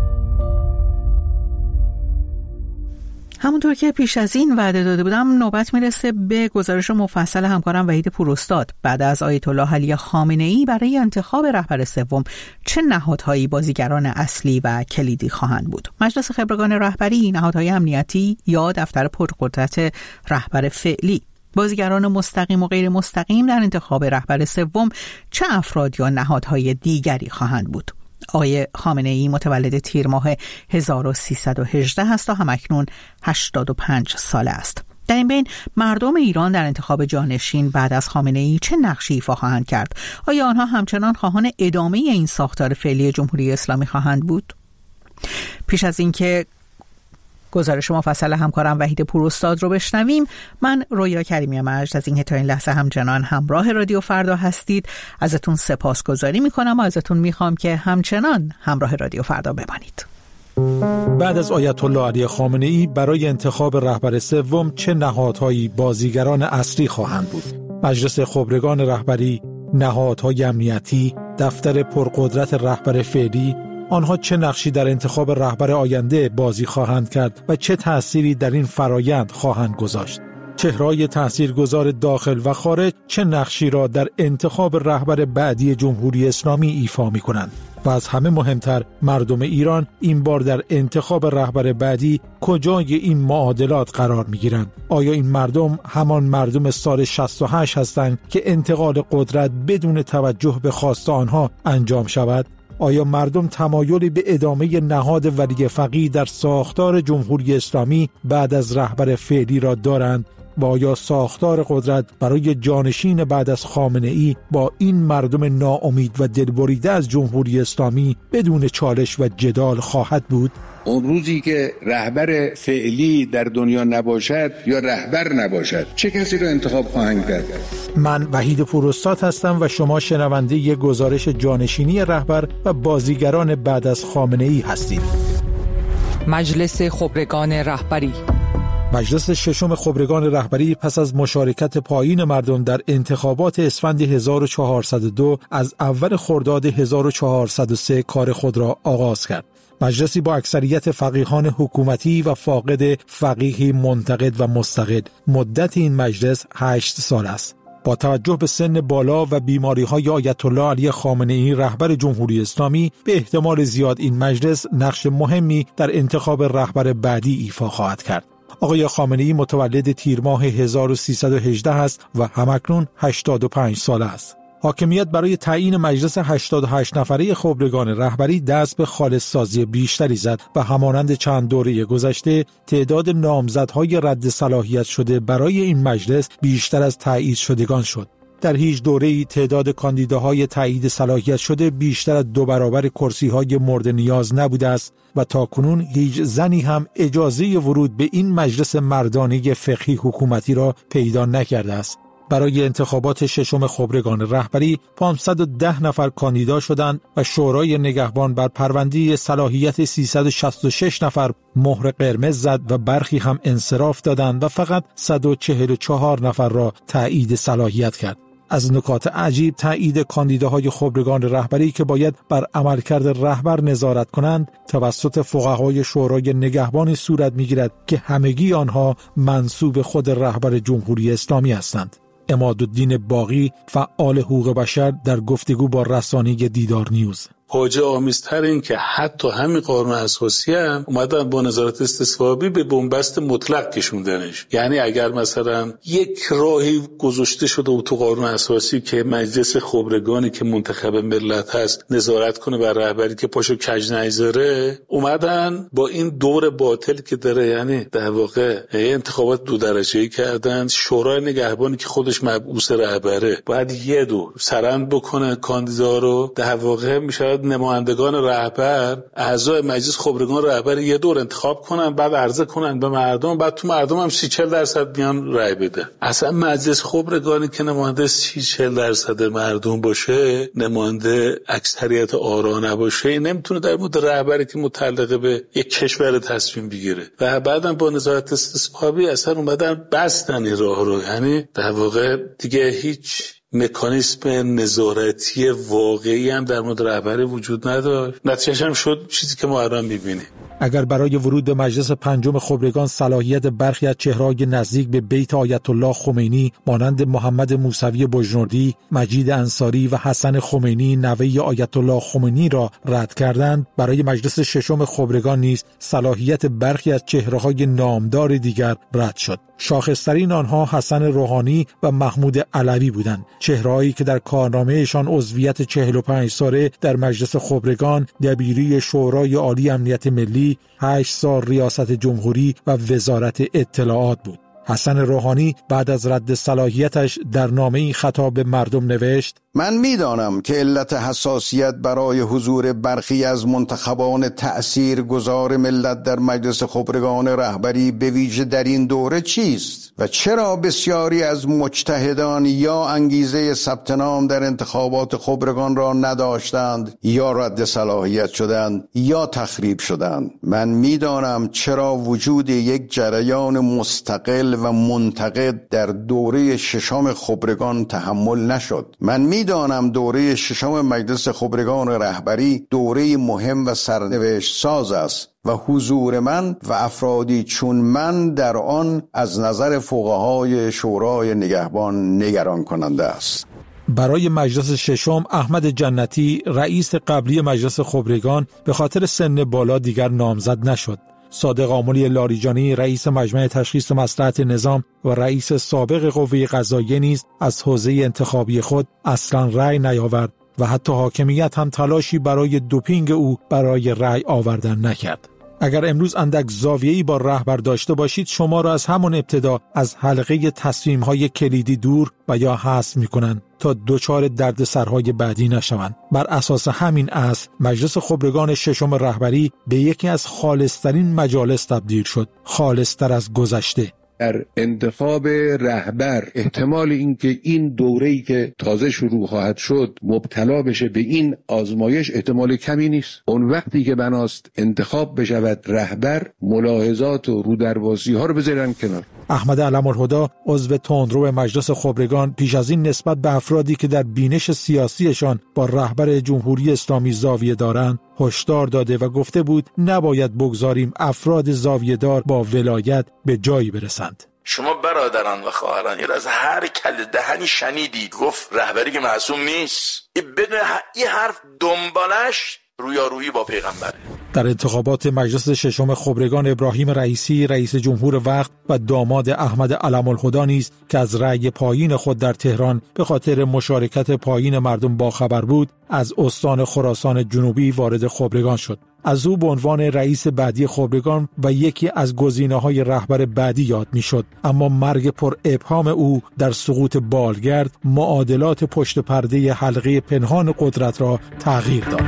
همونطور که پیش از این وعده داده بودم، نوبت میرسه به گزارش مفصل همکارم وحید پوراستاد. بعد از آیت الله علی خامنه‌ای برای انتخاب رهبر سوم چه نهادهایی بازیگران اصلی و کلیدی خواهند بود؟ مجلس خبرگان رهبری، نهادهای امنیتی یا دفتر پرقدرت رهبر فعلی؟ بازیگران مستقیم و غیر مستقیم در انتخاب رهبر سوم چه افراد یا نهادهای دیگری خواهند بود؟ آقای خامنه‌ای متولد تیر ماه 1318 است و همکنون 85 ساله است. در این بین مردم ایران در انتخاب جانشین بعد از خامنه‌ای چه نقشی ایفا خواهند کرد؟ آیا آنها همچنان خواهان ادامه این ساختار فعلی جمهوری اسلامی خواهند بود؟ پیش از اینکه گزارش مفصل همکارم وحید پوراستاد رو بشنویم. من رویا کریمی مجد از اینکه تا این لحظه همچنان همراه رادیو فردا هستید ازتون سپاسگزاری میکنم و ازتون میخوام که همچنان همراه رادیو فردا بمانید. بعد از آیت الله علی خامنه‌ای برای انتخاب رهبر سوم چه نهادهایی بازیگران اصلی خواهند بود؟ مجلس خبرگان رهبری، نهادهای امنیتی، دفتر پرقدرت رهبر فعلی، آنها چه نقشی در انتخاب رهبر آینده بازی خواهند کرد و چه تأثیری در این فرایند خواهند گذاشت؟ چهره‌های تاثیرگذار داخل و خارج چه نقشی را در انتخاب رهبر بعدی جمهوری اسلامی ایفا می‌کنند؟ و از همه مهمتر، مردم ایران این بار در انتخاب رهبر بعدی کجای این معادلات قرار می‌گیرند؟ آیا این مردم همان مردم سال 68 هستند که انتقال قدرت بدون توجه به خواست آنها انجام شود؟ آیا مردم تمایلی به ادامه نهاد ولی فقیه در ساختار جمهوری اسلامی بعد از رهبر فعلی را دارند؟ و آیا ساختار قدرت برای جانشین بعد از خامنه‌ای با این مردم ناامید و دلبریده از جمهوری اسلامی بدون چالش و جدال خواهد بود؟ اون روزی که رهبر فعلی در دنیا نباشد یا رهبر نباشد، چه کسی رو انتخاب خواهند کرد؟ من وحید پوراستاد هستم و شما شنونده یک گزارش جانشینی رهبر و بازیگران بعد از خامنه‌ای هستید. مجلس خبرگان رهبری. مجلس ششم خبرگان رهبری پس از مشارکت پایین مردم در انتخابات اسفند 1402 از اول خرداد 1403 کار خود را آغاز کرد. مجلسی با اکثریت فقیهان حکومتی و فاقد فقیهی منتقد و مستقل. مدت این مجلس 8 سال است. با توجه به سن بالا و بیماری‌های آیت الله علی خامنه‌ای رهبر جمهوری اسلامی، به احتمال زیاد این مجلس نقش مهمی در انتخاب رهبر بعدی ایفا خواهد کرد. آقای خامنه‌ای متولد تیر ماه 1318 است و همکنون 85 ساله است. حاکمیت برای تعیین مجلس 88 نفره خبرگان رهبری دست به خالص سازی بیشتری زد و همانند چند دوره گذشته تعداد نامزدهای رد صلاحیت شده برای این مجلس بیشتر از تایید شدگان شد. در هیچ دوره‌ای تعداد کاندیداهای تایید صلاحیت شده بیشتر از 2 برابر کرسی‌های مورد نیاز نبوده است و تاکنون هیچ زنی هم اجازه ورود به این مجلس مردانه فقهی حکومتی را پیدا نکرده است. برای انتخابات ششم خبرگان رهبری 510 نفر کاندیدا شدند و شورای نگهبان بر پرونده صلاحیت 366 نفر مهر قرمز زد و برخی هم انصراف دادند و فقط 144 نفر را تایید صلاحیت کرد. از نکات عجیب تایید کاندیداهای خبرگان رهبری که باید بر عملکرد رهبر نظارت کنند توسط فقهای شورای نگهبان صورت می‌گیرد که همگی آنها منسوب خود رهبر جمهوری اسلامی هستند. عمادالدین باقی، فعال حقوق بشر، در گفتگو با رسانه دیدار نیوز: فاجعه آمیزتر این که حتی همین قانون اساسی هم اومدن با نظارت استصوابی به بنبست مطلق کشوندنش. یعنی اگر مثلا یک راهی گذاشته شده و تو قانون اساسی که مجلس خبرگانی که منتخب ملت هست نظارت کنه بر رهبری که پاشو کج نگذاره، اومدن با این دور باطل که داره، یعنی در واقع انتخابات 2 درجه‌ای کردن. شورای نگهبانی که خودش مبعوث رهبره باید یه دور سرند بکنه کاندیدا رو، در واقع میشه نمایندگان رهبر اعضای مجلس خبرگان رهبر یه دور انتخاب کنن، بعد عرضه کنن به مردم، بعد تو مردم هم 30-40% بیان رای بده. اصلا مجلس خبرگانی که نماینده 30-40% مردم باشه، نماینده اکثریت آرا نباشه، نمیتونه در مورد رهبری که متعلق به یک کشور تصمیم بگیره. و بعدم با نظارت استصوابی اصلا اومدن بستن این راه رو، یعنی در واقع دیگه هیچ مکانیسم نظارتی واقعی هم در مورد رهبری وجود نداشت. نتیجه‌اش هم شد چیزی که ما الان می‌بینیم. اگر برای ورود به مجلس پنجم خبرگان صلاحیت برخی از چهره‌های نزدیک به بیت آیت الله خمینی مانند محمد موسوی بجنوردی، مجید انصاری و حسن خمینی نوه آیت الله خمینی را رد کردند، برای مجلس ششم خبرگان نیز صلاحیت برخی از چهره‌های نامدار دیگر رد شد. شاخص‌ترین آنها حسن روحانی و محمود علوی بودند، چهره‌هایی که در کارنامه‌شان عضویت 45 ساله در مجلس خبرگان، دبیری شورای عالی امنیت ملی، 8 سال ریاست جمهوری و وزارت اطلاعات بود. حسن روحانی بعد از رد صلاحیتش در نامه‌ای خطاب به مردم نوشت: من میدانم که علت حساسیت برای حضور برخی از منتخبان تأثیرگذار ملت در مجلس خبرگان رهبری به ویژه در این دوره چیست و چرا بسیاری از مجتهدان یا انگیزه ثبت نام در انتخابات خبرگان را نداشتند یا رد صلاحیت شدند یا تخریب شدند. من میدانم چرا وجود یک جریان مستقل و منتقد در دوره ششم خبرگان تحمل نشد. من میدانم دوره ششم مجلس خبرگان رهبری دوره مهم و سرنوشت ساز است و حضور من و افرادی چون من در آن از نظر فقهای شورای نگهبان نگران کننده است. برای مجلس ششم احمد جنتی رئیس قبلی مجلس خبرگان به خاطر سن بالا دیگر نامزد نشد. صادق آملی لاریجانی رئیس مجمع تشخیص مصلحت نظام و رئیس سابق قوه قضاییه نیز از حوزه انتخابی خود اصلا رأی نیاورد و حتی حاکمیت هم تلاشی برای دوپینگ او برای رأی آوردن نکرد. اگر امروز اندک زاویه‌ای با رهبر داشته باشید شما را از همان ابتدا از حلقه تصمیم‌های کلیدی دور و یا حذف می‌کنند تا دچار دردسرهای بعدی نشوند. بر اساس همین اصل مجلس خبرگان ششم رهبری به یکی از خالص‌ترین مجالس تبدیل شد، خالص‌تر از گذشته. در انتخاب رهبر احتمال اینکه این دوره‌ای که تازه شروع خواهد شد مبتلا بشه به این آزمایش احتمال کمی نیست. اون وقتی که بناست انتخاب بشود رهبر، ملاحظات و رودربازی‌ها رو بذارن کنار. احمد علم‌الهدی عضو تندرو مجلس خبرگان پیش از این نسبت به افرادی که در بینش سیاسیشان با رهبر جمهوری اسلامی زاویه دارند هشدار داده و گفته بود نباید بگذاریم افراد زاویه‌دار با ولایت به جایی برسند. شما برادران و خواهران از هر کل دهنی شنیدید گفت رهبری که معصوم نیست. این حرف دنبالش رویارویی با پیغمبره. در انتخابات مجلس ششم خبرگان ابراهیم رئیسی رئیس جمهور وقت و داماد احمد علم‌الهدی نیز که از رأی پایین خود در تهران به خاطر مشارکت پایین مردم باخبر بود از استان خراسان جنوبی وارد خبرگان شد. از او به عنوان رئیس بعدی خبرگان و یکی از گزینه‌های رهبر بعدی یاد می‌شد، اما مرگ پر ابهام او در سقوط بالگرد معادلات پشت پرده حلقه پنهان قدرت را تغییر داد.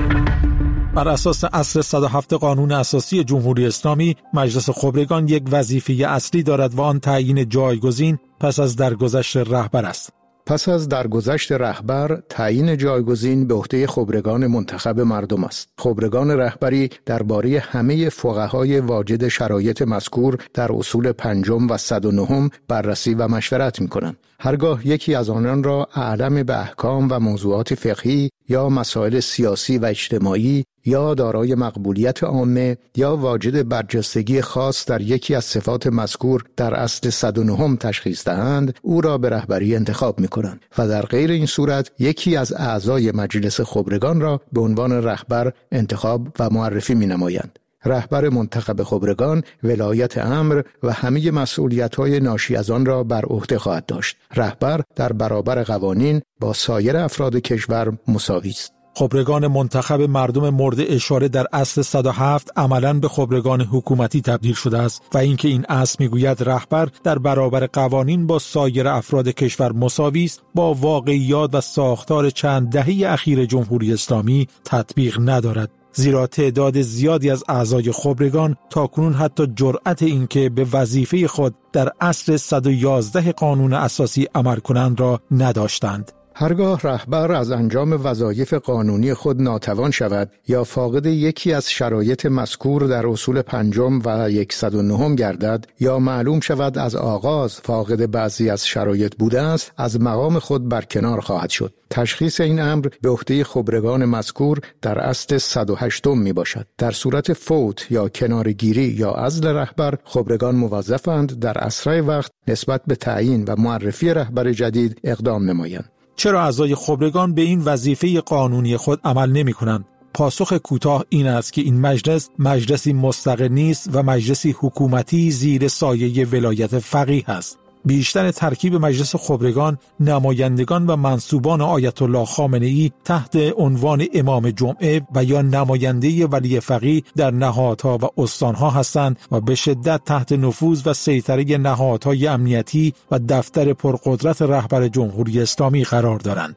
بر اساس اصل 107 قانون اساسی جمهوری اسلامی مجلس خبرگان یک وظیفه اصلی دارد و آن تعیین جایگزین پس از درگذشت رهبر است. پس از درگذشت رهبر، تعیین جایگزین به عهده خبرگان منتخب مردم است. خبرگان رهبری درباره همه فقهای واجد شرایط مذکور در اصول 5 و 109 بررسی و مشورت می‌کنند. هرگاه یکی از آنان را اعلم به احکام و موضوعات فقهی یا مسائل سیاسی و اجتماعی یا دارای مقبولیت عامه یا واجد برجستگی خاص در یکی از صفات مذکور در اصل 109 تشخیص دهند، او را به رهبری انتخاب می‌کنند و در غیر این صورت یکی از اعضای مجلس خبرگان را به عنوان رهبر انتخاب و معرفی می‌نمایند. رهبر منتخب خبرگان ولایت امر و همه مسئولیت‌های ناشی از آن را بر عهده خواهد داشت. رهبر در برابر قوانین با سایر افراد کشور مساوی است. خبرگان منتخب مردم مورد اشاره در اصل 107 عملاً به خبرگان حکومتی تبدیل شده است و اینکه این اصل میگوید رهبر در برابر قوانین با سایر افراد کشور مساوی است با واقعیات و ساختار چند دهه اخیر جمهوری اسلامی تطبیق ندارد، زیرا تعداد زیادی از اعضای خبرگان تاکنون حتی جرأت اینکه به وظیفه خود در اصل 111 قانون اساسی عمل کنند را نداشتند. هرگاه رهبر از انجام وظایف قانونی خود ناتوان شود یا فاقد یکی از شرایط مذکور در اصول 5 و 109 گردد یا معلوم شود از آغاز فاقد بعضی از شرایط بوده است، از مقام خود برکنار خواهد شد. تشخیص این امر به عهده خبرگان مذکور در اصل 108 می باشد. در صورت فوت یا کنارگیری یا عزل رهبر، خبرگان موظفند در اسرع وقت نسبت به تعیین و معرفی رهبر جدید اقدام نمایند. چرا اعضای خبرگان به این وظیفه قانونی خود عمل نمی کنند؟ پاسخ کوتاه این است که این مجلسی مستقل نیست و مجلسی حکومتی زیر سایه ولایت فقیه است. بیشتر ترکیب مجلس خبرگان نمایندگان و منسوبان آیت الله خامنه‌ای تحت عنوان امام جمعه و یا نماینده ولی فقیه در نهادها و استانها هستند و به شدت تحت نفوذ و سیطره نهادهای امنیتی و دفتر پرقدرت رهبر جمهوری اسلامی قرار دارند.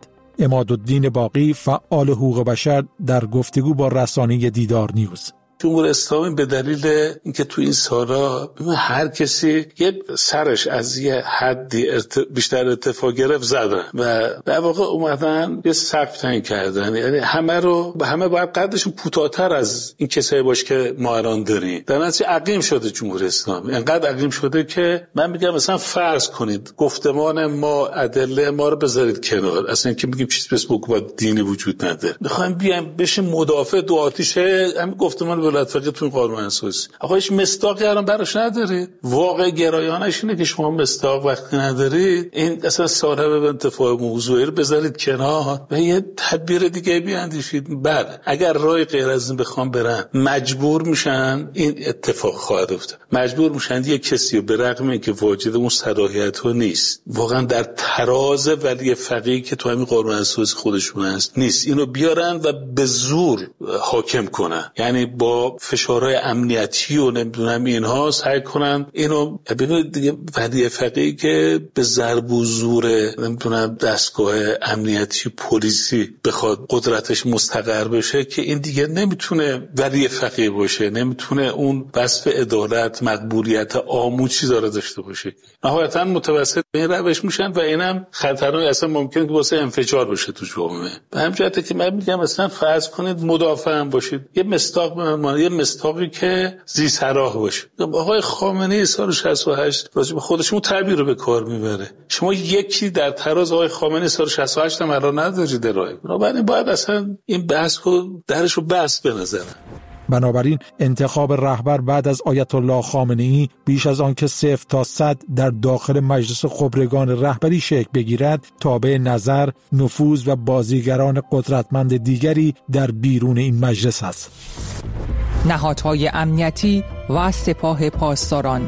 عمادالدین باقی فعال حقوق بشر در گفتگو با رسانه دیدار نیوز. جمهوری اسلامی به دلیل اینکه تو این سالا هر کسی یه سرش از یه حدی بیشتر ارتفاع گرفت زدن و در واقع اومدن یه سقف تعیین کردن، یعنی همه باید قدشون کوتاه‌تر از این کسایی باشه که ما الان داریم. در نتیجه عقیم شده جمهوری اسلامی، انقدر عقیم شده که من میگم مثلا فرض کنید گفتمان ما، ادله ما رو بذارید کنار، اصلا اینکه میگیم چیزی به اسم حکومت دینی وجود نداره، میخوایم بیایم بشیم مدافع دو آتیشه همین گفتمان ولایت فقیه تو قانون اساسی. آقا هیچ مصداقی الان براش ندارید. واقع گرایانش اینه که شما مصداق وقتی ندارید، این اصلا صاحب به انتفاع موضوعی رو بذارید کنار و یه تدبیر دیگه بیاندیشید. بعد اگر راه غیر از این بخوام برن مجبور میشن، این اتفاق خواهد افتاد، مجبور میشن یه کسی رو به رغم اینکه واجد اون صلاحیت ها نیست، واقعا در تراز ولی فقیه که تو همین قانون اساسی خودشون هست نیست، اینو بیارن و به زور حاکم کنن، یعنی با فشارهای امنیتی و نمیدونم اینها سعی کنن اینو ببینید دیگه. ولی فقیه که به ضرب و زور نمیدونم دستگاه امنیتی پلیسی بخواد قدرتش مستقر بشه که این دیگه نمیتونه ولی فقیه باشه، نمیتونه اون وصف عدالت، مقبولیت عام چیزا رو داشته باشه. نهایتا متوسط به این روش میشن و اینم خطرناک، اصلا ممکنه که واسه انفجار بشه تو جامعه. به همین جهته که من میگم اصلا فرض کنید مدافع هم باشید، یه مصداق یه مصداقی که ذی صلاح باشه. آقای خامنه‌ای سال 68 راجع به خودشون تعبیر رو به کار میبره. شما یکی در تراز آقای خامنه‌ای سال 68 هم الان ندارید ارائه. بنابراین باید اصلا این بحث رو درش رو بس به نظر. بنابراین انتخاب رهبر بعد از آیت الله خامنه‌ای بیش از آن که 0 تا 100 در داخل مجلس خبرگان رهبری شکل بگیرد، تابع نظر، نفوذ و بازیگران قدرتمند دیگری در بیرون این مجلس است. نهادهای امنیتی و سپاه پاسداران.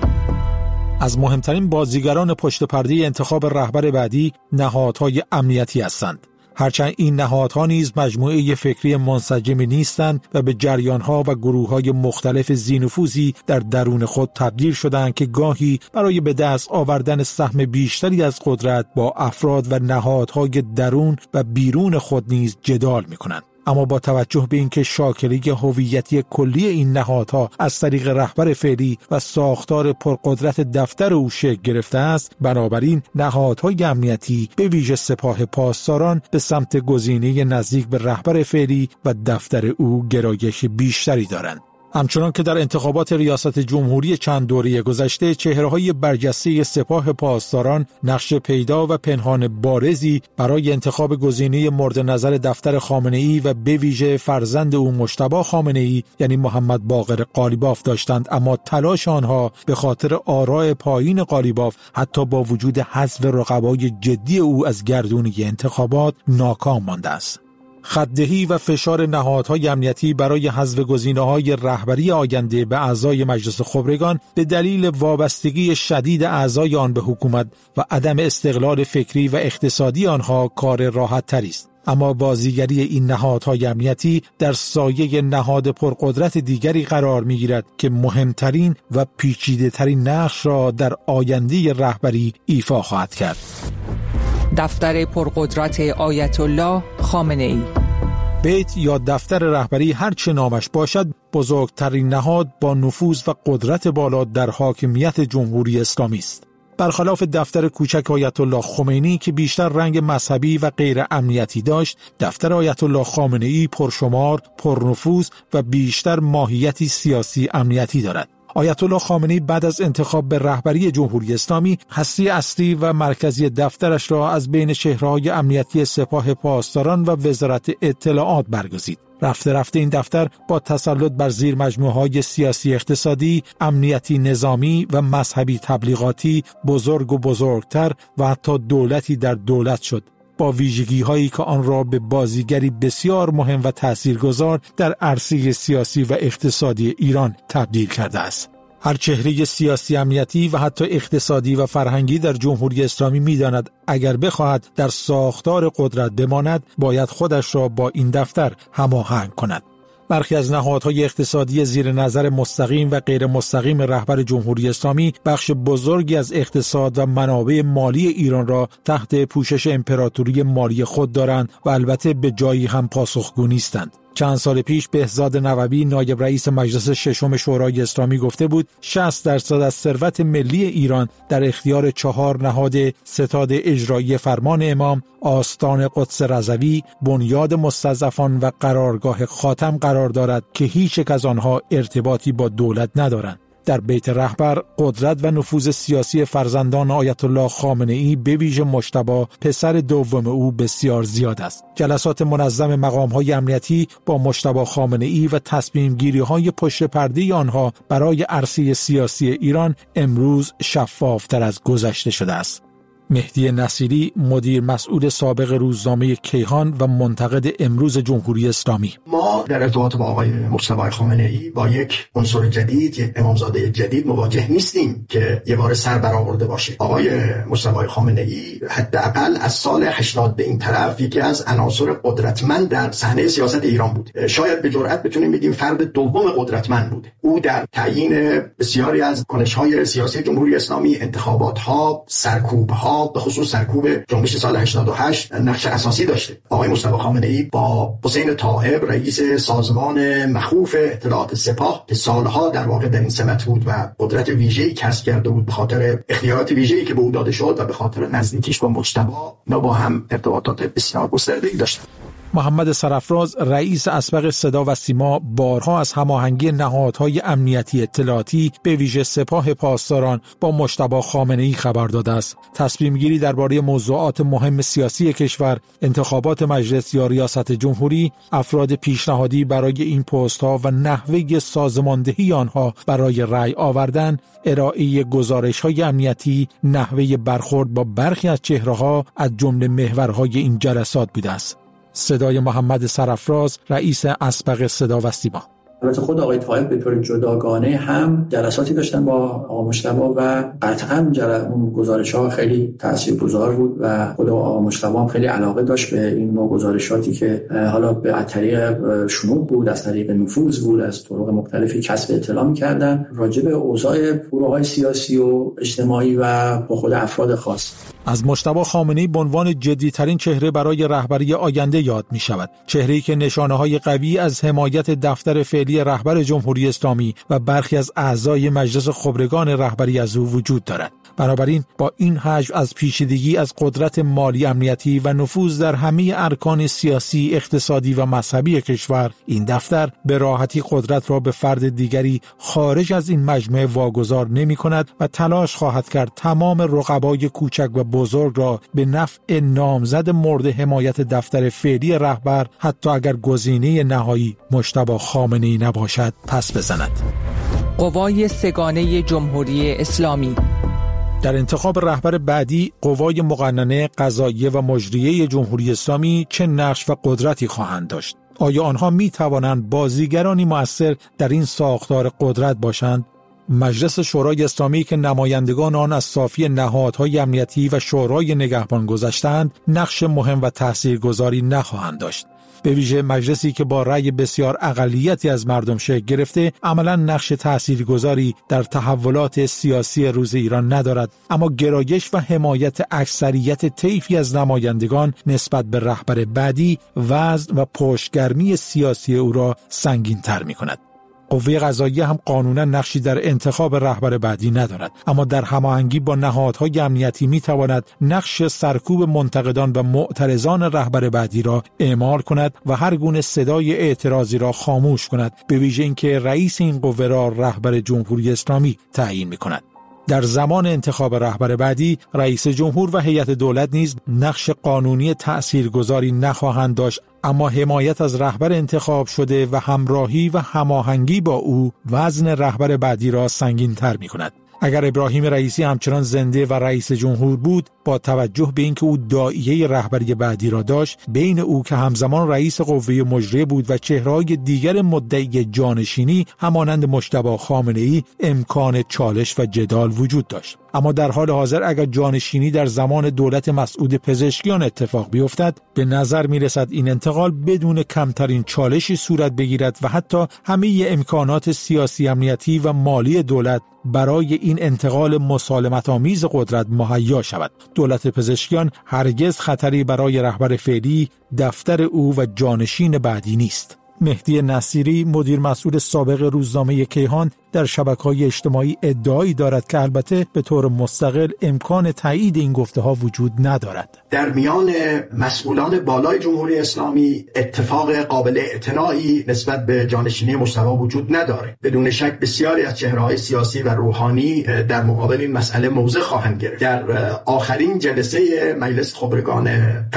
از مهمترین بازیگران پشت پرده انتخاب رهبر بعدی نهادهای امنیتی هستند. هرچند این نهادها نیز مجموعه فکری منسجم نیستند و به جریانها و گروههای مختلف ذی‌نفوذی در درون خود تبدیل شدند که گاهی برای به دست آوردن سهم بیشتری از قدرت با افراد و نهادهای درون و بیرون خود نیز جدال می‌کنند. اما با توجه به اینکه شاکله هویتی کلی این نهادها از طریق رهبر فعلی و ساختار پرقدرت دفتر او شکل گرفته است، بنابراین نهادهای امنیتی به ویژه سپاه پاسداران به سمت گزینه نزدیک به رهبر فعلی و دفتر او گرایش بیشتری دارند. همچنان که در انتخابات ریاست جمهوری چند دوره گذشته چهره‌های برجسته سپاه پاسداران نقش پیدا و پنهان بارزی برای انتخاب گزینه مورد نظر دفتر خامنه‌ای و به ویژه فرزند او مجتبی خامنه‌ای یعنی محمد باقر قالیباف داشتند، اما تلاش آنها به خاطر آراء پایین قالیباف حتی با وجود حذف رقبای جدی او از گردونه انتخابات ناکام مانده است. خط‌دهی و فشار نهادهای امنیتی برای حذف گزینه‌های رهبری آینده به اعضای مجلس خبرگان به دلیل وابستگی شدید اعضای آن به حکومت و عدم استقلال فکری و اقتصادی آنها کار راحت‌تری است. اما بازیگری این نهادهای امنیتی در سایه نهاد پرقدرت دیگری قرار می‌گیرد که مهمترین و پیچیده‌ترین نقش را در آینده رهبری ایفا خواهد کرد. دفتر پرقدرت آیت الله خامنه‌ای. بیت یا دفتر رهبری هر چه نامش باشد، بزرگترین نهاد با نفوذ و قدرت بالا در حاکمیت جمهوری اسلامی است. برخلاف دفتر کوچک آیت الله خمینی که بیشتر رنگ مذهبی و غیر امنیتی داشت، دفتر آیت الله خامنه‌ای پرشمار، پرنفوذ و بیشتر ماهیتی سیاسی امنیتی دارد. آیت الله خامنه‌ای بعد از انتخاب به رهبری جمهوری اسلامی هستی اصلی و مرکزی دفترش را از بین چهره‌های امنیتی سپاه پاسداران و وزارت اطلاعات برگزید. رفته رفته این دفتر با تسلط بر زیر مجموعه‌های سیاسی اقتصادی، امنیتی نظامی و مذهبی تبلیغاتی بزرگ و بزرگتر و حتی دولتی در دولت شد، با ویژگی‌هایی که آن را به بازیگری بسیار مهم و تاثیرگذار در عرصه سیاسی و اقتصادی ایران تبدیل کرده است. هر چهره سیاسی امنیتی و حتی اقتصادی و فرهنگی در جمهوری اسلامی می‌داند اگر بخواهد در ساختار قدرت بماند باید خودش را با این دفتر هماهنگ کند. برخی از نهادهای اقتصادی زیر نظر مستقیم و غیر مستقیم رهبر جمهوری اسلامی بخش بزرگی از اقتصاد و منابع مالی ایران را تحت پوشش امپراتوری مالی خود دارند و البته به جایی هم پاسخگو نیستند. چند سال پیش بهزاد نووی نایب رئیس مجلس ششم شورای اسلامی گفته بود 60% از ثروت ملی ایران در اختیار 4 نهاد ستاد اجرایی فرمان امام، آستان قدس رضوی، بنیاد مستضعفان و قرارگاه خاتم قرار دارد که هیچ یک از آنها ارتباطی با دولت ندارند. در بیت رهبر قدرت و نفوذ سیاسی فرزندان آیت الله خامنه‌ای به ویژه مجتبی پسر دوم او بسیار زیاد است. جلسات منظم مقام‌های امنیتی با مجتبی خامنه‌ای و تصمیم‌گیری‌های پشت پرده آنها برای عرصه سیاسی ایران امروز شفاف‌تر از گذشته شده است. مهدی نصیری مدیر مسئول سابق روزنامه کیهان و منتقد امروز جمهوری اسلامی: ما در ارتباط با آقای مجتبی خامنه‌ای با یک عنصر جدید، یک امامزاده جدید مواجه نیستیم که یه بار سر برآورده باشه. آقای مجتبی خامنه‌ای حداقل از سال 80 به این طرف یکی از عناصر قدرتمند در صحنه سیاست ایران بود. شاید به جرئت بتونیم بگیم فرد دوم قدرتمند بود. او در تعیین بسیاری از کنش‌های سیاسی جمهوری اسلامی، انتخابات‌ها، سرکوب‌ها، به خصوص سرکوب جنبش سال 88 نقش اساسی داشته. آقای مصطفی خامنه‌ای با حسین طاهب رئیس سازمان مخوف اطلاعات سپاه که سالها در واقع در این سمت بود و قدرت ویژه‌ای کسب کرده بود به خاطر اختیارات ویژه‌ای که به او داده شد و به خاطر نزدیکیش با مجتبی، اینا با هم ارتباطات بسیار گسترده‌ای داشتند. محمد سرافراز رئیس اسبق صدا و سیما بارها از هماهنگی نهادهای امنیتی اطلاعاتی به ویژه سپاه پاسداران با مجتبی خامنه‌ای خبر داده است. تصمیم گیری درباره موضوعات مهم سیاسی کشور، انتخابات مجلس یا ریاست جمهوری، افراد پیشنهادی برای این پست‌ها و نحوه سازماندهی آنها برای رأی آوردن، ارائه گزارش‌های امنیتی، نحوه برخورد با برخی از چهره‌ها از جمله محورهای این جلسات بوده است. صدای محمد سرافراز رئیس اسبق صدا و سیما: البته خود آقای طاهب به طور جداگانه هم جلساتی داشتن با آقا مجتبی و قطعاً اون گزارش‌ها خیلی تاثیرگذار بود و خود آقا مجتبی هم خیلی علاقه داشت به این نوع گزارشاتی که حالا به طریق شنود بود، از طریق نفوذ بود، از طرق مختلفی کسب اطلاع می‌کردن راجع به اوضاع گروه‌های سیاسی و اجتماعی و با خود افراد خاص. از مجتبی خامنه‌ای به عنوان جدی‌ترین چهره برای رهبری آینده یاد می‌شود. چهره‌ای که نشانه‌های قوی از حمایت دفتر فعلی رهبر جمهوری اسلامی و برخی از اعضای مجلس خبرگان رهبری از او وجود دارد. بنابراین با این حجم از پیچیدگی از قدرت مالی امنیتی و نفوذ در همه ارکان سیاسی، اقتصادی و مذهبی کشور، این دفتر به راحتی قدرت را به فرد دیگری خارج از این مجموعه واگذار نمی‌کند و تلاش خواهد کرد تمام رقبای کوچک و بزرگ را به نفع نامزد مورد حمایت دفتر فعلی رهبر، حتی اگر گزینه نهایی مجتبی خامنه‌ای نباشد، پس بزند. قوای سگانه جمهوری اسلامی: در انتخاب رهبر بعدی قوای مقننه، قضاییه و مجریه جمهوری اسلامی چه نقش و قدرتی خواهند داشت؟ آیا آنها می توانند بازیگرانی مؤثر در این ساختار قدرت باشند؟ مجلس شورای اسلامی که نمایندگان آن از صافی نهادهای امنیتی و شورای نگهبان گذشتند، نقش مهم و تاثیرگذاری نخواهند داشت. به ویژه مجلسی که با رأی بسیار اقلیتی از مردم شکل گرفته، عملاً نقش تاثیرگذاری در تحولات سیاسی روز ایران ندارد، اما گرایش و حمایت اکثریت طیفی از نمایندگان نسبت به رهبر بعدی وزن و پشتگرمی سیاسی او را سنگین‌تر می‌کند. قوه قضاییه هم قانونا نقشی در انتخاب رهبر بعدی ندارد، اما در هماهنگی با نهادهای امنیتی میتواند نقش سرکوب منتقدان و معترضان رهبر بعدی را اعمال کند و هر گونه صدای اعتراضی را خاموش کند، به ویژه اینکه رئیس این قوه را رهبر جمهوری اسلامی تعیین میکند. در زمان انتخاب رهبر بعدی، رئیس جمهور و هیئت دولت نیز نقش قانونی تأثیرگذاری نخواهند داشت، اما حمایت از رهبر انتخاب شده و همراهی و هماهنگی با او وزن رهبر بعدی را سنگین‌تر می‌کند. اگر ابراهیم رئیسی همچنان زنده و رئیس جمهور بود، با توجه به اینکه او داعیه رهبری بعدی را داشت، بین او که همزمان رئیس قوه مجریه بود و چهره‌های دیگر مدعی جانشینی همانند مجتبی خامنه‌ای امکان چالش و جدال وجود داشت. اما در حال حاضر اگر جانشینی در زمان دولت مسعود پزشکیان اتفاق بیفتد، به نظر می‌رسد این انتقال بدون کمترین چالشی صورت بگیرد و حتی همه امکانات سیاسی، امنیتی و مالی دولت برای این انتقال مسالمت‌آمیز قدرت مهیا شود. دولت پزشکیان هرگز خطری برای رهبر فعلی، دفتر او و جانشین بعدی نیست. مهدی نصیری، مدیر مسئول سابق روزنامه کیهان، در شبکه‌های اجتماعی ادعایی دارد که البته به طور مستقل امکان تایید این گفته‌ها وجود ندارد. در میان مسئولان بالای جمهوری اسلامی اتفاق قابل اعتنایی نسبت به جانشینی مجتبی وجود نداره. بدون شک بسیاری از چهره‌های سیاسی و روحانی در مقابل این مسئله موضع خواهند گرفت. در آخرین جلسه مجلس خبرگان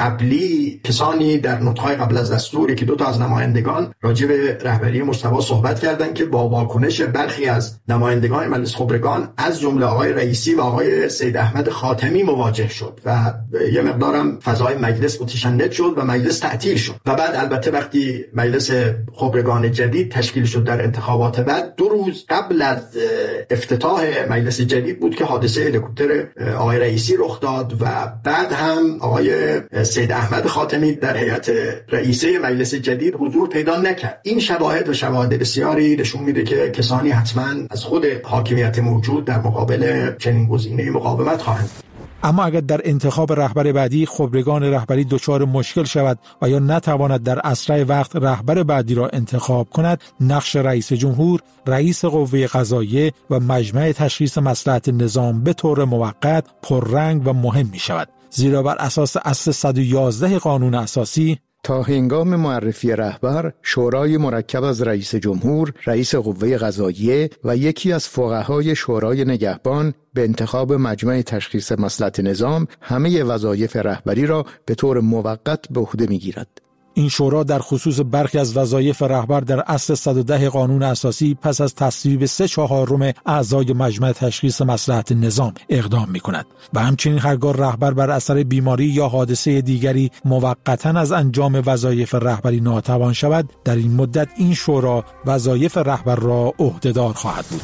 قبلی کسانی در نطق‌های قبل از دستور که 2 از نمایندگان راجع به رهبری مجتبی صحبت کردند که با واکنش برخی از نمایندگان مجلس خبرگان از جمله آقای رئیسی و آقای سید احمد خاتمی مواجه شد و یه مقدارم فضای مجلس متشنج شد و مجلس تعطیل شد. و بعد البته وقتی مجلس خبرگان جدید تشکیل شد در انتخابات بعد، 2 روز قبل از افتتاح مجلس جدید بود که حادثه هلیکوپتر آقای رئیسی رخ داد و بعد هم آقای سید احمد خاتمی در هیئت رئیسه مجلس جدید حضور پیدا نکرد. این شواهد و شواهد بسیاری نشون میده که کسانی حتما از خود حاکمیت موجود در مقابل چنین گزینه‌ای مقاومت خواهند. اما اگر در انتخاب رهبر بعدی خبرگان رهبری دچار مشکل شود و یا نتواند در اسرع وقت رهبر بعدی را انتخاب کند، نقش رئیس جمهور، رئیس قوه قضاییه و مجمع تشخیص مصلحت نظام به طور موقت پررنگ و مهم می شود. زیرا بر اساس اصل 111 قانون اساسی، تا هنگام معرفی رهبر، شورای مرکب از رئیس جمهور، رئیس قوه قضاییه و یکی از فقهای شورای نگهبان به انتخاب مجمع تشخیص مصلحت نظام همه وظایف رهبری را به طور موقت به عهده می‌گیرد. این شورا در خصوص برخی از وظایف رهبر در اصل 110 قانون اساسی پس از تصویب 3/4 اعضای مجمع تشخیص مصلحت نظام اقدام می‌کند و همچنین هرگاه رهبر بر اثر بیماری یا حادثه دیگری موقتاً از انجام وظایف رهبری ناتوان شود، در این مدت این شورا وظایف رهبر را عهده‌دار خواهد بود.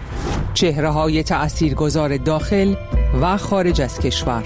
چهره‌های تأثیرگذار داخل و خارج از کشور.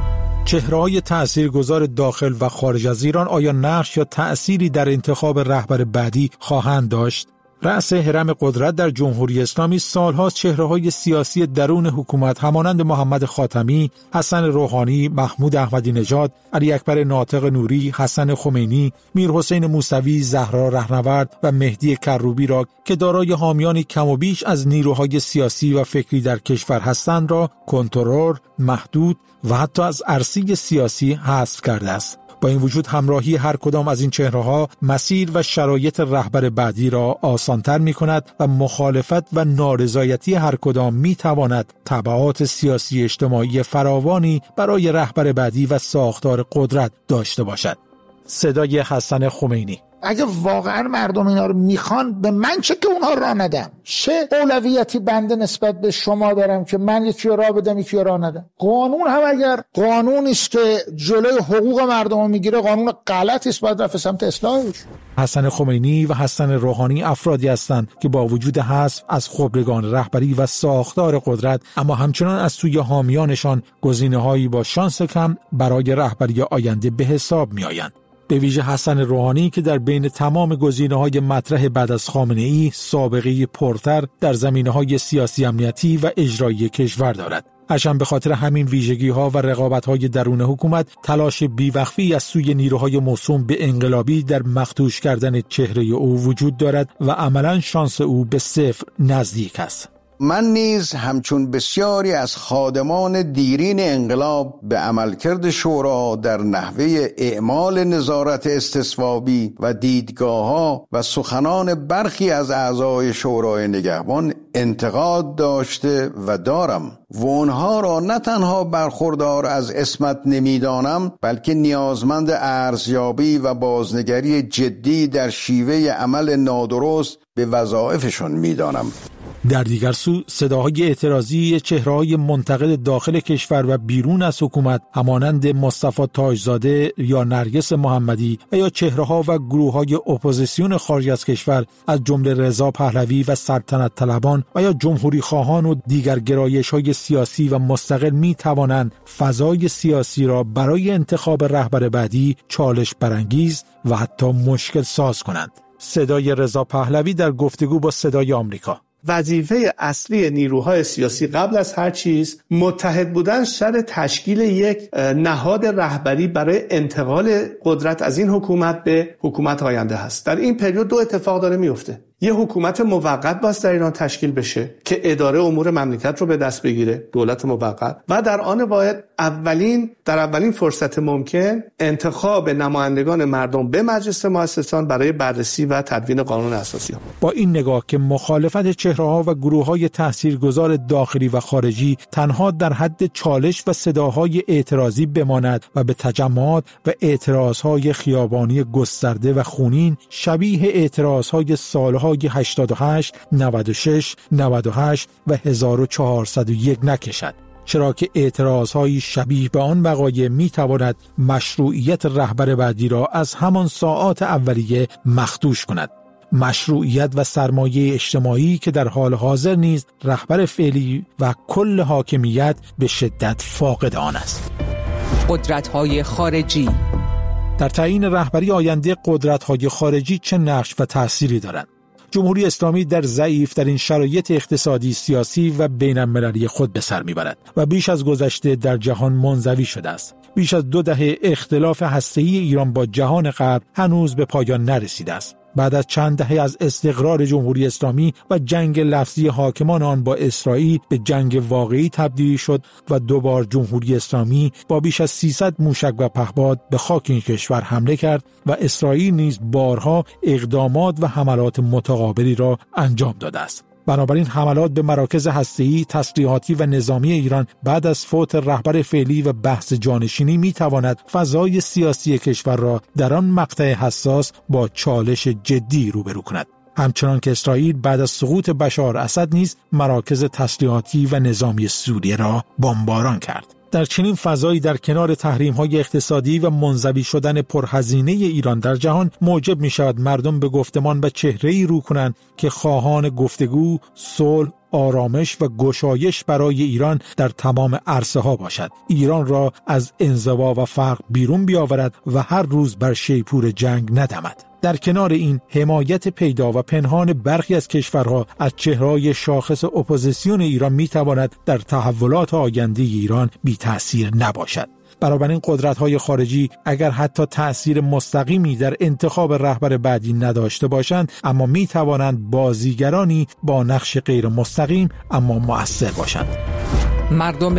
چهره‌های تأثیرگذار داخل و خارج از ایران آیا نقش یا تأثیری در انتخاب رهبر بعدی خواهند داشت؟ رأس هرم قدرت در جمهوری اسلامی سالهاست چهره‌های سیاسی درون حکومت همانند محمد خاتمی، حسن روحانی، محمود احمدی نژاد، علی اکبر ناطق نوری، حسن خمینی، میرحسین موسوی، زهرا رهنورد و مهدی کروبی را که دارای حامیانی کم و بیش از نیروهای سیاسی و فکری در کشور هستند را کنترل، محدود و حتی از عرصه سیاسی حذف کرده است. با این وجود همراهی هر کدام از این چهره‌ها مسیر و شرایط رهبر بعدی را آسان‌تر می‌کند و مخالفت و نارضایتی هر کدام می‌تواند تبعات سیاسی اجتماعی فراوانی برای رهبر بعدی و ساختار قدرت داشته باشد. صدای حسن خمینی: اگه واقعا مردم اینا رو میخوان، به من چه که اونها راه ندم؟ چه اولویتی بنده نسبت به شما دارم که من یکی راه بدم یکی راه ندم؟ قانون هم اگر قانونی است که جلوی حقوق مردم رو میگیره، قانون غلطی است، باید رفت سمت اصلاحش. حسن خمینی و حسن روحانی افرادی هستند که با وجود حذف از خبرگان رهبری و ساختار قدرت، اما همچنان از سوی حامیانشان گزینه‌هایی با شانس کم برای رهبری آینده به حساب می‌آیند. به ویژه حسن روحانی که در بین تمام گزینه‌های مطرح بعد از خامنه‌ای سابقه پرتر در زمینه‌های سیاسی، امنیتی و اجرایی کشور دارد. هرچند به خاطر همین ویژگی‌ها و رقابت‌های درون حکومت تلاش بی‌وقفی از سوی نیروهای موسوم به انقلابی در مخدوش کردن چهره او وجود دارد و عملاً شانس او به صفر نزدیک است. من نیز همچون بسیاری از خادمان دیرین انقلاب به عملکرد شورا در نحوه اعمال نظارت استصوابی و دیدگاه‌ها و سخنان برخی از اعضای شورای نگهبان انتقاد داشته و دارم و اونها را نه تنها برخوردار از عصمت نمیدانم، بلکه نیازمند ارزیابی و بازنگری جدی در شیوه عمل نادرست به وظایفشان میدانم. در دیگر سو صداهای اعتراضی چهره‌های منتقد داخل کشور و بیرون از حکومت همانند مصطفی تاجزاده یا نرگس محمدی و یا چهره‌ها و گروه‌های اپوزیسیون خارج از کشور از جمله رضا پهلوی و سلطنت طلبان و یا جمهوری خواهان و دیگر گرایش‌های سیاسی و مستقل می‌توانند فضای سیاسی را برای انتخاب رهبر بعدی چالش برانگیز و حتی مشکل ساز کنند. صدای رضا پهلوی در گفتگو با صدای آمریکا: وظیفه اصلی نیروهای سیاسی قبل از هر چیز متحد بودن سر تشکیل یک نهاد رهبری برای انتقال قدرت از این حکومت به حکومت آینده هست. در این پریود دو اتفاق داره میفته. یه حکومت موقت باز در ایران تشکیل بشه که اداره امور مملکت رو به دست بگیره، دولت موقت، و در آن واحد در اولین فرصت ممکن انتخاب نمایندگان مردم به مجلس مؤسسان برای بررسی و تدوین قانون اساسی ها. با این نگاه که مخالفت چهره‌ها و گروه‌های تاثیرگذار داخلی و خارجی تنها در حد چالش و صداهای اعتراضی بماند و به تجمعات و اعتراضهای خیابانی گسترده و خونین شبیه اعتراضهای سالهای 88، 96، 98 و 1401 نکشد، چرا که اعتراضهای شبیه به آن وقایع میتواند مشروعیت رهبر بعدی را از همان ساعات اولیه مخدوش کند. مشروعیت و سرمایه اجتماعی که در حال حاضر نیز رهبر فعلی و کل حاکمیت به شدت فاقد آن است. قدرت‌های خارجی در تعیین رهبری آینده قدرت‌های خارجی چه نقش و تأثیری دارند؟ جمهوری اسلامی در ضعیف‌ترین شرایط اقتصادی، سیاسی و بین‌المللی خود به سر می‌برد و بیش از گذشته در جهان منزوی شده است. بیش از 2 دهه اختلاف هسته‌ای ایران با جهان غرب هنوز به پایان نرسیده است. بعد از چند دهه از استقرار جمهوری اسلامی و جنگ لفظی حاکمان آن با اسرائیل به جنگ واقعی تبدیل شد و دوبار جمهوری اسلامی با بیش از 300 موشک و پهپاد به خاک این کشور حمله کرد و اسرائیل نیز بارها اقدامات و حملات متقابلی را انجام داده است. بنابراین حملات به مراکز هسته‌ای، تسلیحاتی و نظامی ایران بعد از فوت رهبر فعلی و بحث جانشینی می‌تواند فضای سیاسی کشور را در آن مقطع حساس با چالش جدی روبرو کند. همچنان که اسرائیل بعد از سقوط بشار اسد نیز مراکز تسلیحاتی و نظامی سوریه را بمباران کرد. در چنین فضایی در کنار تحریم‌های اقتصادی و منزوی شدن پرهزینه ایران در جهان موجب می‌شود مردم به گفتمان و چهره‌ای رو کنند که خواهان گفتگو، صلح، آرامش و گشایش برای ایران در تمام عرصه‌ها باشد. ایران را از انزوا و فقر بیرون بیاورد و هر روز بر شیپور جنگ ندمد. در کنار این حمایت پیدا و پنهان برخی از کشورها از چهره‌های شاخص اپوزیسیون ایران میتواند در تحولات آینده ایران بی تأثیر نباشد. بنابراین قدرت‌های خارجی اگر حتی تأثیر مستقیمی در انتخاب رهبر بعدی نداشته باشند، اما میتوانند بازیگرانی با نقش غیر مستقیم اما مؤثر باشند. مردم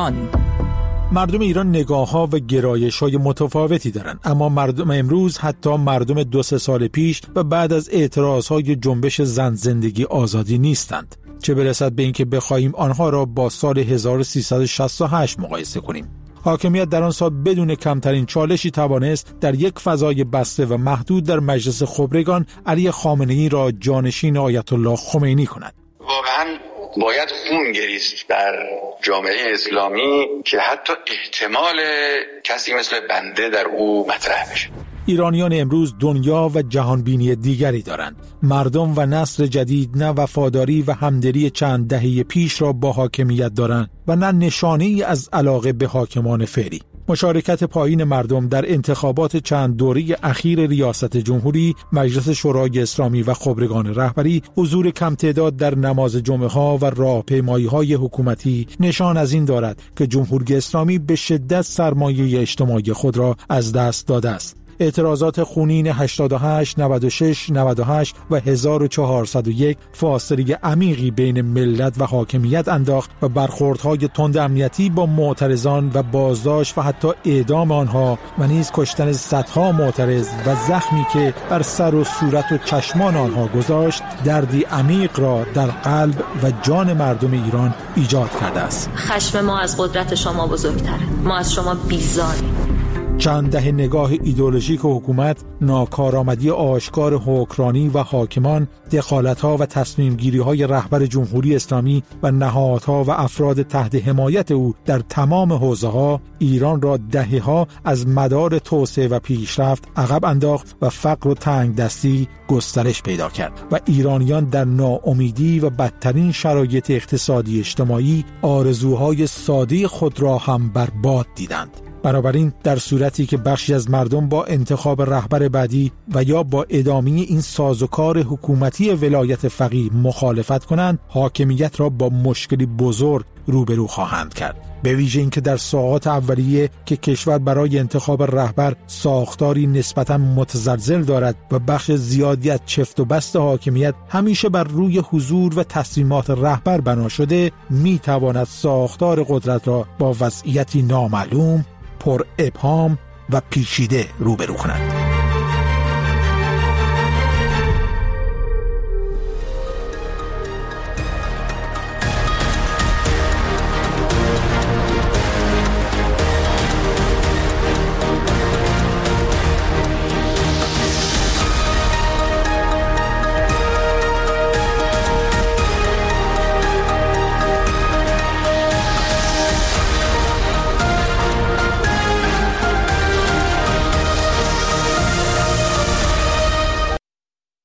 ایران نگاه‌ها و گرایش‌های متفاوتی دارند، اما مردم امروز حتی مردم 2-3 سال پیش و بعد از اعتراض‌های جنبش زن زندگی آزادی نیستند، چه برسد به اینکه بخواهیم آنها را با سال 1368 مقایسه کنیم. حاکمیت در آن سال بدون کمترین چالشی توانست در یک فضای بسته و محدود در مجلس خبرگان علی خامنه‌ای را جانشین آیت الله خمینی کند. واقعاً باید خون گریست در جامعه اسلامی که حتی احتمال کسی مثل بنده در او مطرح بشه. ایرانیان امروز دنیا و جهانبینی دیگری دارند. مردم و نسل جدید نه وفاداری و همدلی چند دهه پیش را با حاکمیت دارند و نه نشانه‌ای از علاقه به حاکمان فعلی. مشارکت پایین مردم در انتخابات چند دوره اخیر ریاست جمهوری، مجلس شورای اسلامی و خبرگان رهبری، حضور کم تعداد در نماز جمعه ها و راهپیمایی های حکومتی نشان از این دارد که جمهوری اسلامی به شدت سرمایه اجتماعی خود را از دست داده است. اعتراضات خونین 88، 96، 98 و 1401 فاصله عمیقی بین ملت و حاکمیت انداخت و برخوردهای تند امنیتی با معترضان و بازداشت و حتی اعدام آنها و نیز کشتن صدها معترض و زخمی که بر سر و صورت و چشمان آنها گذاشت دردی عمیق را در قلب و جان مردم ایران ایجاد کرده است. خشم ما از قدرت شما بزرگتره. ما از شما بیزاریم. چند دهه نگاه ایدئولوژیک حکومت، ناکارآمدی آشکار حکمرانی و حاکمان، دخالت‌ها و تصمیم‌گیری‌های رهبر جمهوری اسلامی و نهادها و افراد تحت حمایت او در تمام حوزه‌ها ایران را دهه‌ها از مدار توسعه و پیشرفت عقب انداخت و فقر و تنگدستی گسترش پیدا کرد و ایرانیان در ناامیدی و بدترین شرایط اقتصادی اجتماعی آرزوهای ساده خود را هم برباد دیدند. بنابراین در صورتی که بخشی از مردم با انتخاب رهبر بعدی و یا با ادامه این سازوکار حکومتی ولایت فقیه مخالفت کنند، حاکمیت را با مشکلی بزرگ روبرو خواهند کرد. به ویژه اینکه در ساعات اولیه که کشور برای انتخاب رهبر ساختاری نسبتاً متزلزل دارد و بخش زیادی از چفت و بست حاکمیت همیشه بر روی حضور و تصمیمات رهبر بنا شده، میتواند ساختار قدرت را با وضعیتی نامعلوم، پر ابهام و پیچیده روبرو کند.